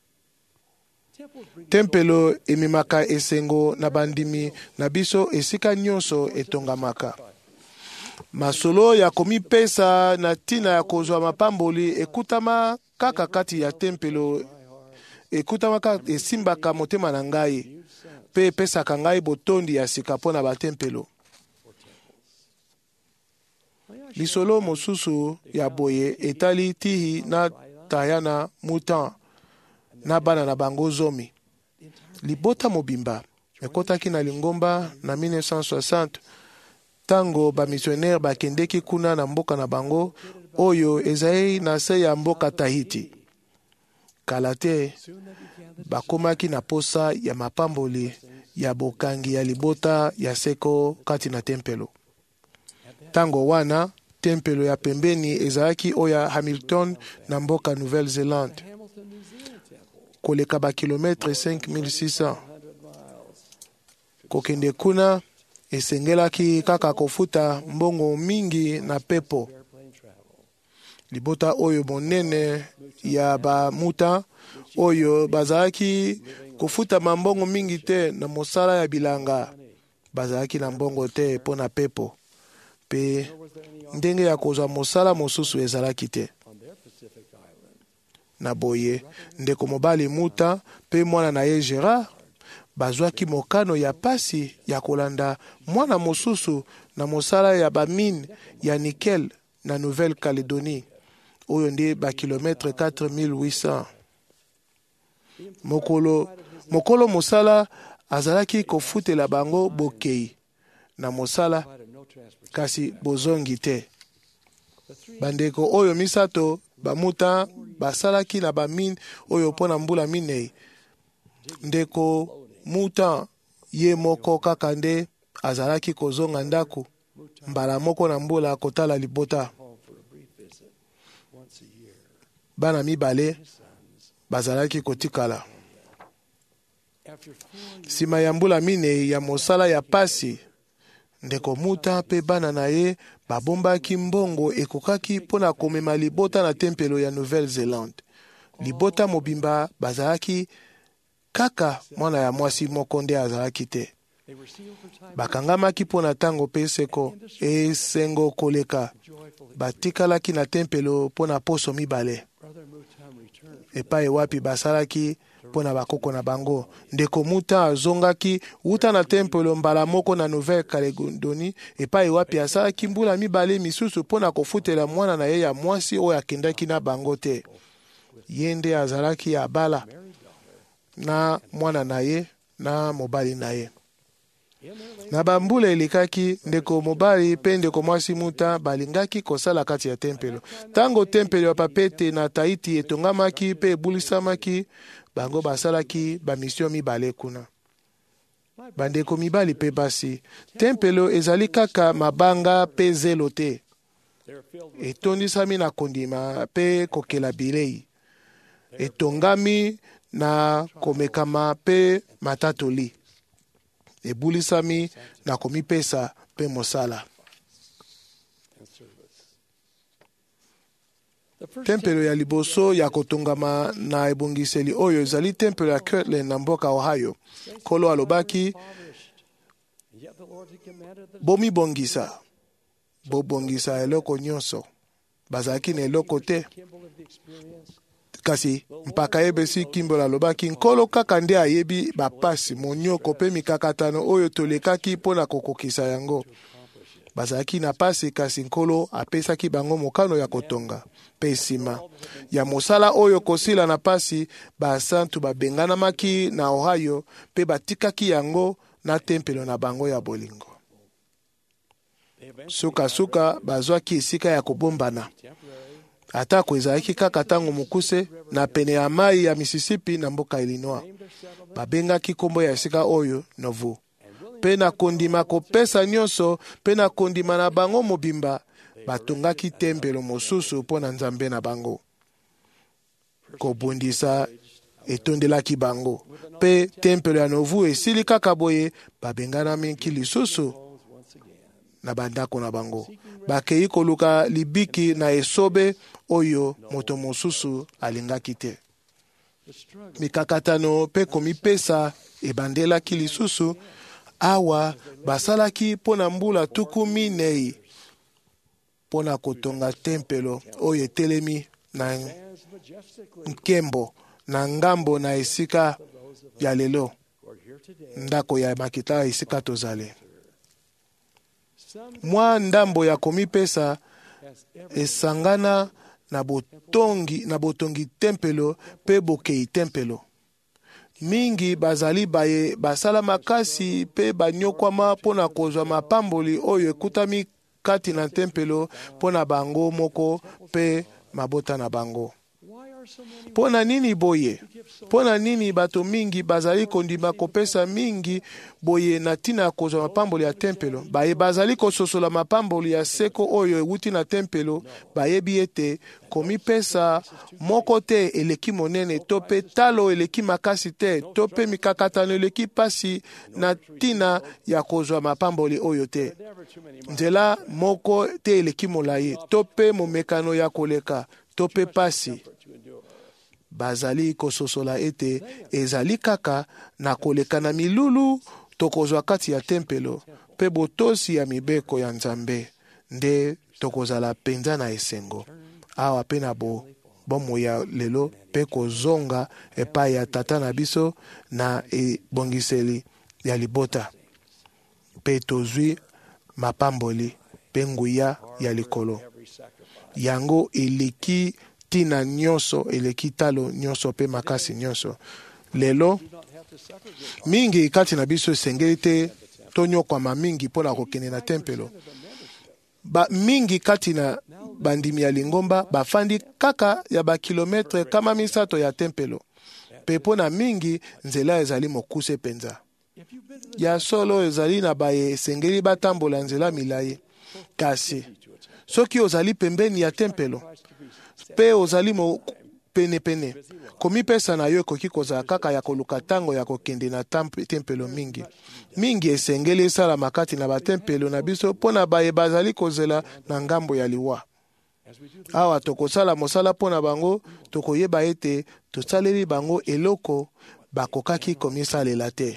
Tempelo ememaka esengo na bandimi na biso esika nyonso etongamaka. Masolo ya komipesa na tina ya kozwa mapamboli ekutama kaka kati ya tempelo, ekutama kaka esimbaka motema na ngai pe pesaka ngai botondi ya sika mpona batempelo. Lisolo mosusu ya boye etali Tihi na Tayana Mutan na bana na bango zomi. Libota mobimba ekotaki na Lingomba na 1960 tango bamissionnaire bakendeki kuna na mboka na bango oyo ezali na se ya mboka Tahiti. Kala te bakomaki na posa ya mapamboli ya bokangi ya libota ya seko kati na tempelo. Tango wana tempelo ya pembeni ezalaki oya Hamilton na mboka Nouvelle-Zélande, koleka ba kilometre 5600. Kokende kuna esengelaki kaka kofuta mbongo mingi na pepo. Libota oyo monene ya bamuta oyo bazalaki kofuta mambongo mingi te na mosala ya bilanga, bazalaki na mbongo te mpo na pepo, pe ndenge ya kozwa mosala mosusu ezalaki te. Na boye ndeko mobali Muta pe mwana na ye Gérard bazwaki mokano ya pasi ya kolanda mwana mosusu na mosala ya bamine ya nickel na Nouvelle-Calédonie oyo nde ba kilometre 4800. Mokolo mosala azalaki kofutela bango bokei na mosala kasi bozongi te. Bandeko oyo misato bamuta basalaki na bamine oyo pona mbula minei. Ndeko Muta ye moko kaka nde azalaki kozonga ndako mbala moko na mbula kotala libota. Bana mibale bazalaki kotikala. Sima ya mbula minei ya mosala ya pasi, ndeko Muta pe bana na ye babombaki mbongo ekokaki mpona komema libota na tempelo ya Nouvelle-Zélande. Libota mobimba bazalaki kaka mwana ya mwasi moko nde azalaki te. Bakangamaki mpona tango pe seko esengo koleka. Batikalaki na tempelo mpona poso mibale. Epai wapi basalaki mpona bakoko na bango. Ndeko Muta azongaki uta na tempelo mbala moko na Nouvelle-Calédonie epai wapi asalaki mbula mibale misusu mpona kofutela mwana na ye ya mwasi oyo akendaki na bango te. Ye nde azalaki abala na mwana na ye na mobali na ye. Na bambula elikaki, ndeko mobali pe ndeko mwasi Muta balingaki kosala kati ya tempelo. Tango tempelo ya Papete na Tahiti etongamaki pe ebulisamaki, bango basalaki bamisio mibale kuna. Bandeko mibali pe basi, tempelo ezali kaka mabanga pe zelo te. Etondisami na kondima pe kokela bilei. Etongami na komekama pe matatoli. Ebulisami na komipesa pe mosala. Tempelo ya liboso ya kotongama na ebongiseli oyo ezali tempelo ya Kirtland na mboka Ohio. Kolo alobaki, bomibongisa, bobongisa eloko nyonso. Bazalaki na eloko te. Kasi mpaka yebesi Kimbola alobaki nkolo kaka nde ayebi bapasi monyoko pe mikakatano oyo tolekaki mpona kokokisa yango. Bazalaki na pasi kasi nkolo apesaki bango mokano ya kotonga. Pe nsima ya mosala oyo kosila na pasi, basantu babenganamaki na Ohio pe batikaki yango na tempelo na bango ya bolingo. sukasuka bazwaki esika ya kobombana. Atako ezalaki kaka ntango mokuse na pene ya mai ya Mississippi na mboka Illinois. Babengaki nkombo ya esika oyo Novo. Mpe na kondima kopesa nyonso, mpe na kondima na bango mobimba, batongaki tempelo mosusu mpo na Nzambe na bango. Kobundisa etondelaki bango. Mpe tempelo ya Novo esili kaka boye, babenganamaki lisusu na bandako na bango. Bakei koluka libiki na esobe oyo moto mosusu alingaki te. Mikakatano pe komipesa ebandelaki lisusu. Awa basalaki pona mbula tuku minei pona kotonga tempelo oyo etelemi na nkembo na ngambo na esika ya lelo, ndako ya makita esika tozale. Mwa ndambo ya komipesa esangana na botongi tempelo pe bokei tempelo. Mingi bazali baye basala makasi pe banyokwama pona kozwa mapamboli oyo ekutami kati na tempelo pona bango moko pe mabota na bango. Pona nini boye? Pona nini bato mingi bazali kondima kopesa mingi boye na tina kozwa mapamboli ya tempelo? Baye bazali kososola mapamboli ya seko oyo ewuti na tempelo, bayebi ete komipesa moko te eleki monene, to pe talo eleki makasi te, to pe mikakatano eleki pasi na tina ya kozwa mapamboli oyo te. Nzela moko te eleki molayi, to pe momekano ya koleka, to pe pasi. Bazali kososola ete ezali kaka na koleka na milulu tokozwa kati ya tempelo pe botosi ya mibeko ya Nzambe nde tokozala penza na esengo. Awa pe na bomo ya lelo pe kozonga epai ya tata na biso na ebongiseli ya libota pe tozwi mapamboli pe nguya ya likolo. Yango eleki tina nyonso, eleki talo nyonso pe makasi nyonso. Lelo mingi kati na biso esengeli te tonyokwama mingi mpona kokende na tempelo. Mingi kati na bandimi ya lingomba bafandi kaka ya bakilometre kama misato ya tempelo. Pe mpona mingi nzela ezali mokuse penza. Ya solo ezali na baye esengeli batambola nzela milayi. Kasi soki ozali pembeni ya tempelo pe ozali mo pene komipesa na yo ekoki kozala kaka ya koluka tango ya kokende na tempelo mingi esengeli esalama kati na batempelo na biso mpona baye bazali kozela na ngambo ya liwa. Awa tokosala mosala mpona bango, tokoyeba ete tosaleli bango eloko bakokaki komisalela te.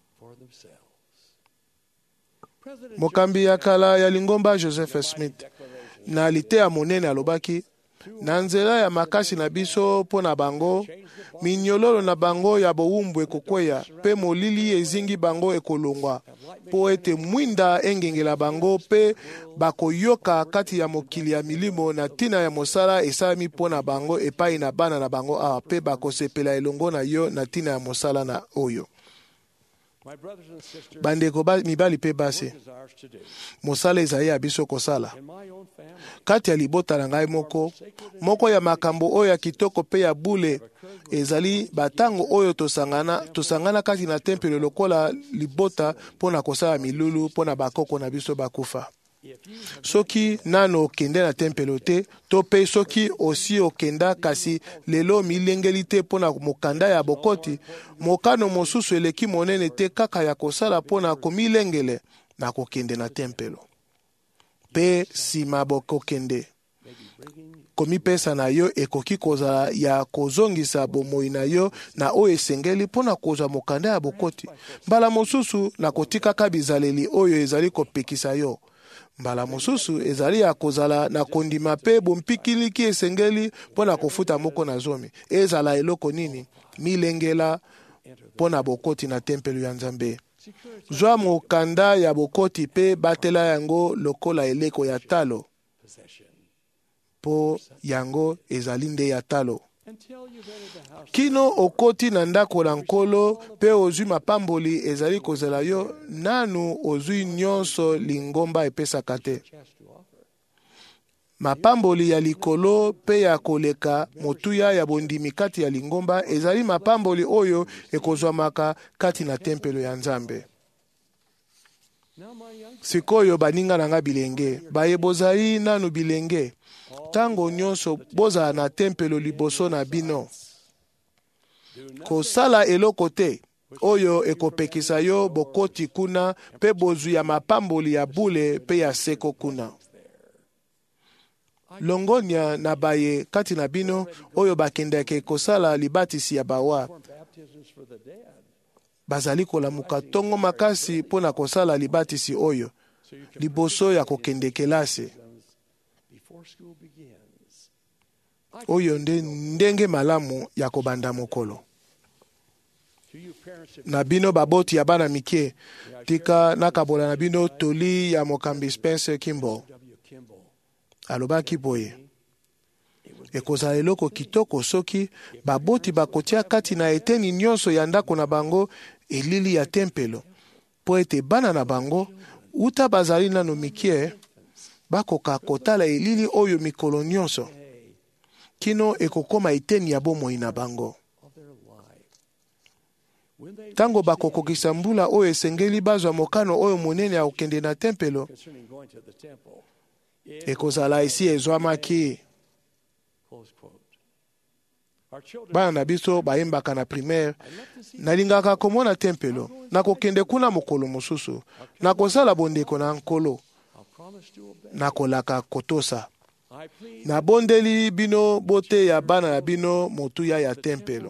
Mokambi ya kala ya lingomba Joseph Smith na litea monene alobaki, na nzela ya makasi na biso mpona bango, minyololo na bango ya bowumbu ekokweya, pe molili ezingi bango ekolongwa, po ete mwinda engengela bango pe bakoyoka kati ya mokili ya milimo na tina ya mosala esalami mpona bango epai na bana na bango awa, pe bakosepela elongo na yo na tina ya mosala na oyo. Bandeko mibali pe basi, mosala ezali ya biso kosala. Kati ya libota na ngai moko ya makambo oyo ya kitoko pe ya bule ezali batango oyo tosangana kati na tempelo lokola libota mpona kosala milulu mpona bakoko na biso bakufa. Soki nano okende na tempelo te, to pe soki osi okenda kasi lelo milengeli te mpona mokanda ya bokoti, mokano mosusu eleki monene te kaka ya kosala mpona komilengele na kokende na tempelo. Pe sima bokokende, komipesa na yo ekoki kozala ya kozongisa bomoi na yo na oyo esengeli mpona kozwa mokanda ya bokoti. Mbala mosusu na kotikaka bizaleli oyo ezali kopekisa yo. Mbala mosusu ezali ya kozala na kondima pe bompikiliki esengeli mpona kofuta moko na zomi. Ezala eloko nini? Milengela mpona bokoti na tempelo ya Nzambe. Zwa mokanda ya bokoti pe batela yango lokola eleko ya talo, po yango ezali nde ya talo. kino okoti na ndako na nkolo mpe ozwi mapamboli ezali kozela yo, nanu ozwi nyonso lingomba epesaka te. Mapamboli ya likolo mpe ya koleka motuya ya bondimi kati ya lingomba ezali mapamboli oyo ekozwamaka kati na tempelo ya Nzambe. Sikoyo baninga nanga bilenge, baye bozali nanu bilenge, tango nyonso bozala na tempelo liboso na bino. Kosala eloko te oyo ekopekisa yo bokoti kuna mpe bozwi ya mapamboli ya bule mpe ya seko kuna. Longonia na baye kati na bino oyo bakendeke kosala libatisi ya bawa. Bazali kolamuka tongo makasi pona kosala libatisi oyo liboso ya kokende kelasi. Oyo ndenge malamu ya kobanda mokolo. Na bino baboti ya bana mike, tika nakabola na bino toli ya mokambi Spencer Kimball. Alobaki boye, ekozala eloko kitoko soki baboti bakotia kati na eteni nyonso ya ndako na bango elili ya tempelo, po ete bana na bango uta bazali nano mikie bakoka kotala elili oyo mikolo nyonso kino ekokoma eteni ya bomoi na bango. Tango bakokokisa mbula oyo esengeli bazwa mokano oyo monene ya kokende na tempelo, ekozala esi ezwamaki. Bana na biso bayembaka na primaire, nalingaka komona tempelo, nakokende kuna mokolo mosusu, nakosala bondeko na nkolo, nakolaka kotosa. Nabondeli bino bote ya bana na bino motuya ya tempelo.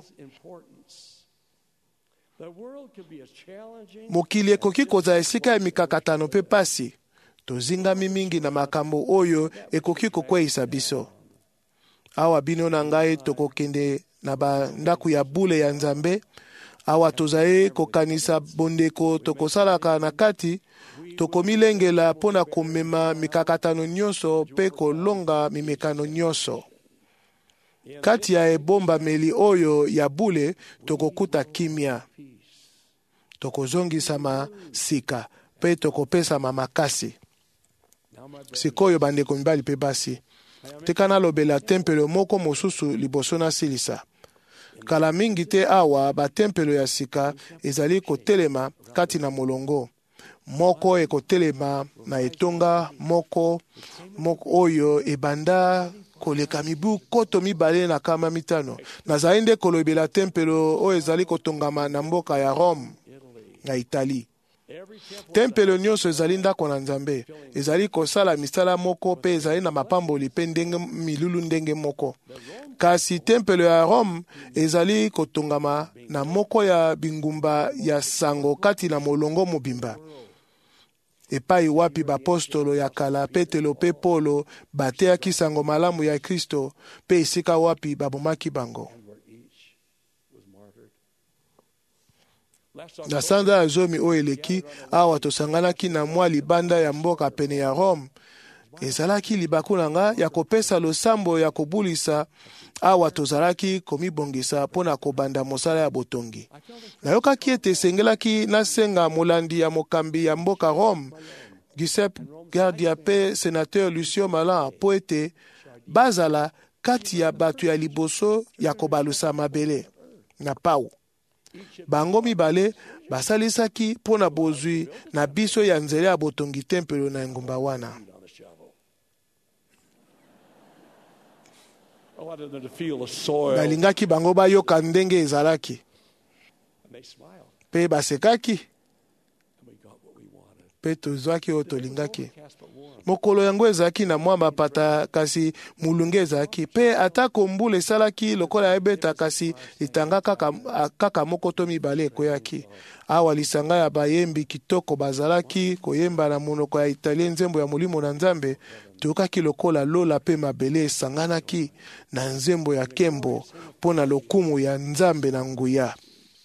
Mokili ekoki kozala esika ya mikakatano mpe pasi. Tozingami mingi na makambo oyo ekoki kokweyisa biso. Awa bino na ngai tokokende na bandaku ya bule ya Nzambe. Awa tozaye kokanisa bondeko tokosalaka na kati. Tokomilengela pona komema mikakatano nyonso pe kolonga mimekano nyonso. Kati ya ebomba meli oyo ya bule tokokuta kimia. Tokozongisama sika pe tokopesama makasi. Sikoyo bandeko mibali pe basi, tika nalobela tempelo moko mosusu liboso na silisa. Kala mingi te awa batempelo ya sika ezali kotelema kati na molongo. Moko ekotelema na etonga moko oyo ebanda koleka mibu koto mibale na kama mitano. Nazali nde kolobela tempelo oyo ezali kotongama na mboka ya Rome na Italie. Tempelo nyonso ezali ndako na Nzambe, ezali kosala misala moko pe ezali na mapamboli pe ndenge milulu ndenge moko. Kasi tempelo ya Rome ezali kotongama na moko ya bingumba ya sango kati na molongo mobimba. Epai wapi bapostolo ya kala Petelo pe Polo bateaki sango malamu ya Kristo pe esika wapi babomaki bango. Na sanza ya zomi oyo eleki awa tosanganaki na mwa libanda ya mboka pene ya Rome. Ezalaki libaku na nga ya kopesa losambo ya kobulisa awa tozalaki komibongisa pona kobanda mosala ya botongi. Nayokaki ete esengelaki nasenga molandi ya mokambi ya mboka Rome, Giuseppe Gardia pe sénateur Lucio Malan po ete bazala kati ya bato ya liboso ya kobalusa mabele na pau. Bango mibale basalisaki pona bozwi na biso ya nzela ya botongi tempelo na engumba wana. Balingaki bango bayoka ndenge ezalaki. Pe basekaki. Pe tozwaki oyo tolingaki. Mokolo yango ezalaki na mwa mapata kasi mulunge ezalaki. Pe atako mbula esalaki lokola ebeta kasi litanga kaka moko to mibale ekoyaki. Awa lisanga ya bayembi kitoko bazalaki koyemba na monoko ya Italien nzembo ya molimo na Nzambe. Tokaki lokola lola pe mabele esanganaki na nzembo ya kembo pona lokumu ya Nzambe na nguya.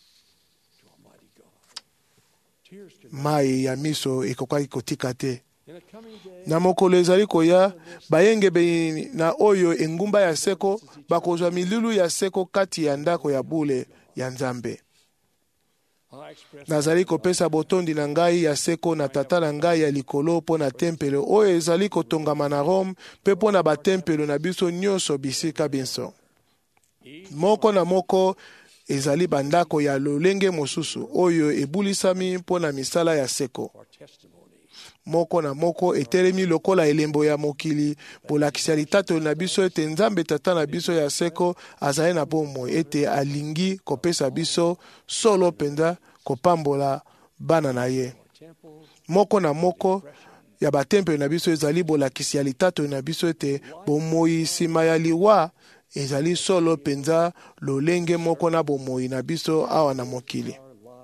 Mai ya miso ekokaki kotika te. na mokolo ezali koya bayengebeli na oyo engumba ya seko bakozwa milulu ya seko kati ya ndako ya bule ya Nzambe. Nazali kopesa botondi na ngai ya seko na tata na ngai ya likolo mpo na tempelo oyo ezali kotongama na Rome mpe mpo na batempelo na biso nyonso bisika biso. Moko na moko ezali bandako ya lolenge mosusu oyo ebulisami mpo na misala ya seko. Moko na moko etelemi lokola elembo ya mokili polakisa litatoli na biso ete Nzambe tata na biso ya seko azali na bomoi ete alingi kopesa biso solo penza kopambola bana na ye. Moko na moko ya batempelo na biso ezali bolakisi ya litatoli na biso ete bomoi nsima ya liwa ezali solo penza lolenge moko na bomoi na biso awa na mokili.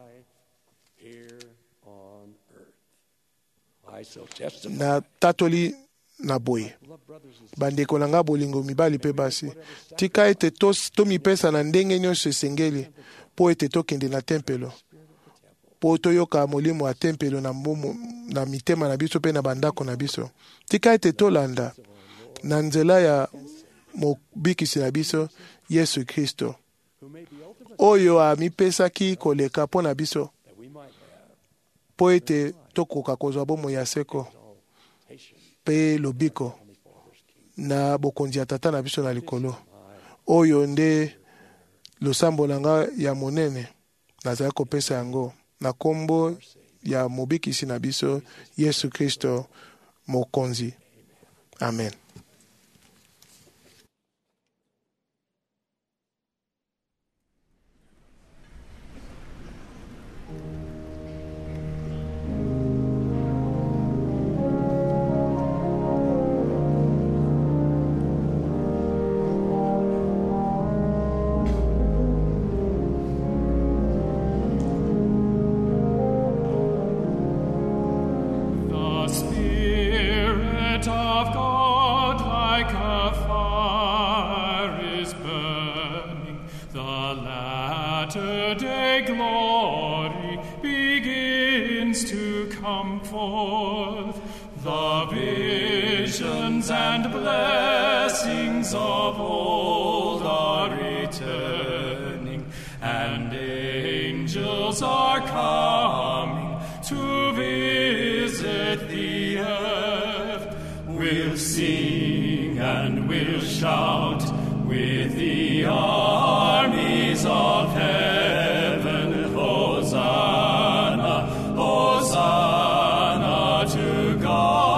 Na tatoli na boye bandeko na nga bolingo mibali pe basi tika ete tomipesa na ndenge nyonso esengeli po ete tokende na tempelo po toyoka molimo ya tempelo na mitema na biso pe na bandako na biso. Tika ete tolanda na nzela ya mobikisi na biso Yesu Kristo oyo amipesaki koleka mpo na biso po ete tokoka kozwa bomoi ya seko pe lobiko na bokonzi ya tata na biso na likolo. Oyo nde losambo na nga ya monene nazali kopesa yango na kombo ya mobikisi na biso Yesu Kristo mokonzi. Amen. And blessings of old are returning, and angels are coming to visit the earth. We'll sing and we'll shout with the armies of heaven. Hosanna, Hosanna to God.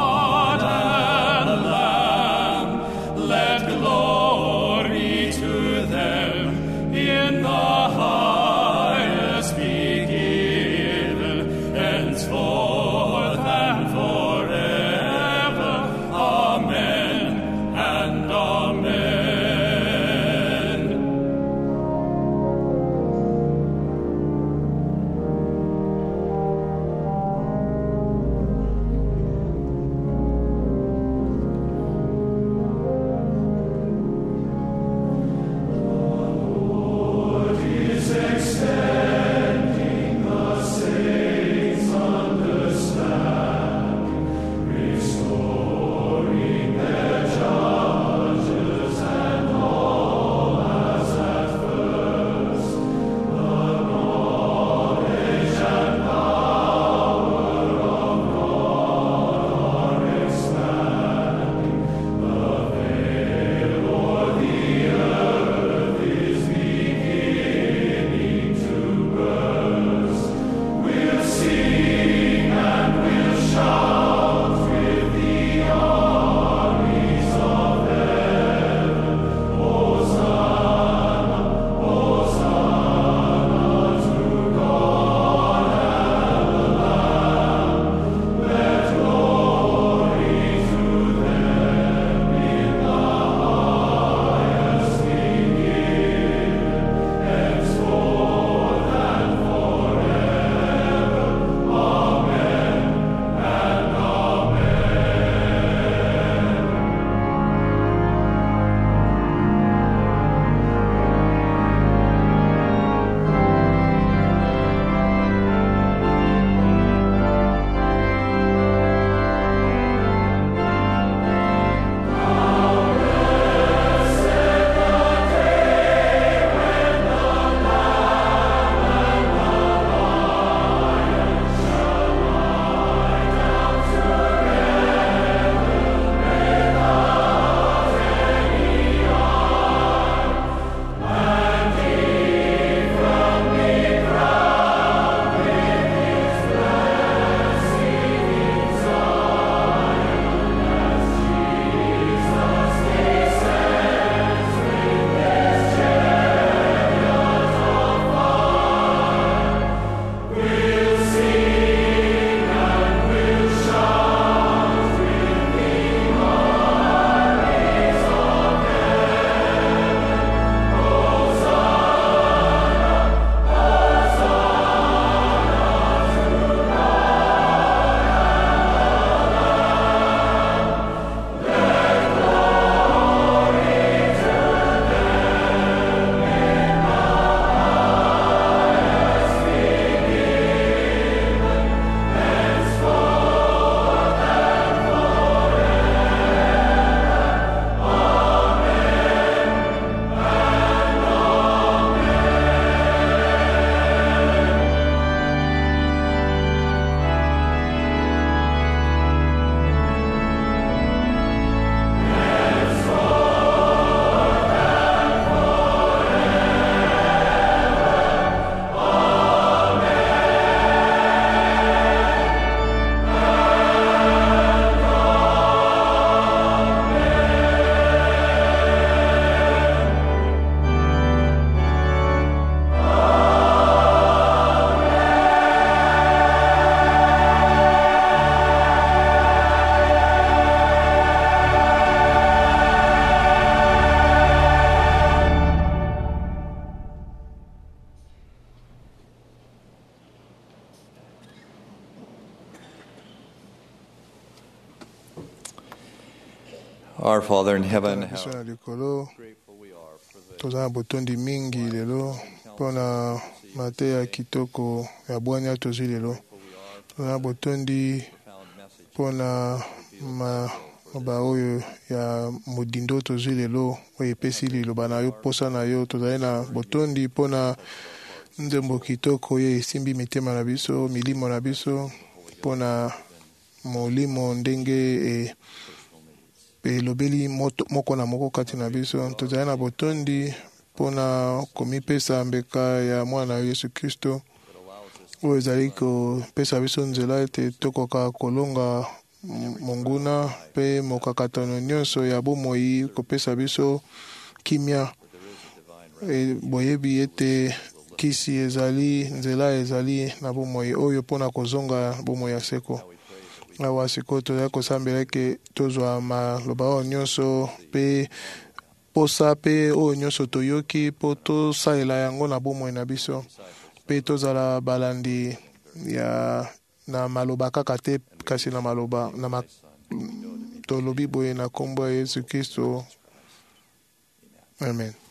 Our Father in heaven, biso how na likolo toza na botondi mingi lelo mpona mateya kitoko ya bwanya tozwi lelo toza na botondi mpona maloba oyo ya modindo tozwi lelo oyo epesi liloba na yo posa na yo tozali na botondi mpona nzembo kitoko oyo esimbi mitema na biso milimo na biso mpona molimo ndenge elobeli moko na moko kati na biso tozali na botondi mpona komipesa mbeka ya mwana na Yesu Kristo oyo ezali kopesa biso nzela ete tokoka kolonga monguna mpe mokakatano nyonso ya bomoi kopesa biso kimia boyebi ete kisi ezali nzela ezali na bomoi oyo mpona kozonga bomoi ya seko awa sikoyo tozali kosambela eke tozwa maloba oyo nyonso mpe posa mpe oyo nyonso toyoki mpo tosalela yango na bomoi na biso mpe tozala balandi na maloba kaka te kasi na maloba tolobi boye na kombo ya Yesu Kristo amen.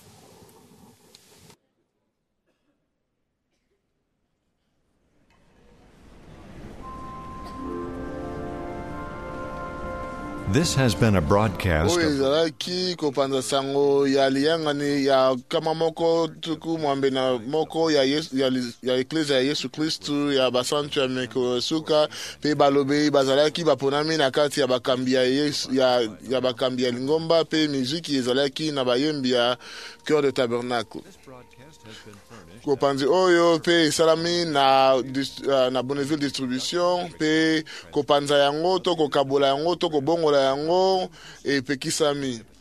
This has been a broadcast oyo of ezalaki kopanza sango ya liyangani ya kama moko tuku mwambe na moko ya eklezia ya Yesu Kristu ya basantu ya mikolo suka mpe balobi bazalaki baponami na kati ya bakambi ya Yesu ya bakambi ya lingomba mpe miziki ezalaki na bayembi ya Cœur de Tabernacle. Kopanzi oyo mpe esalami na Bonneville Distribution mpe kopanza yango to kokabola yango to kobongola yango epekisami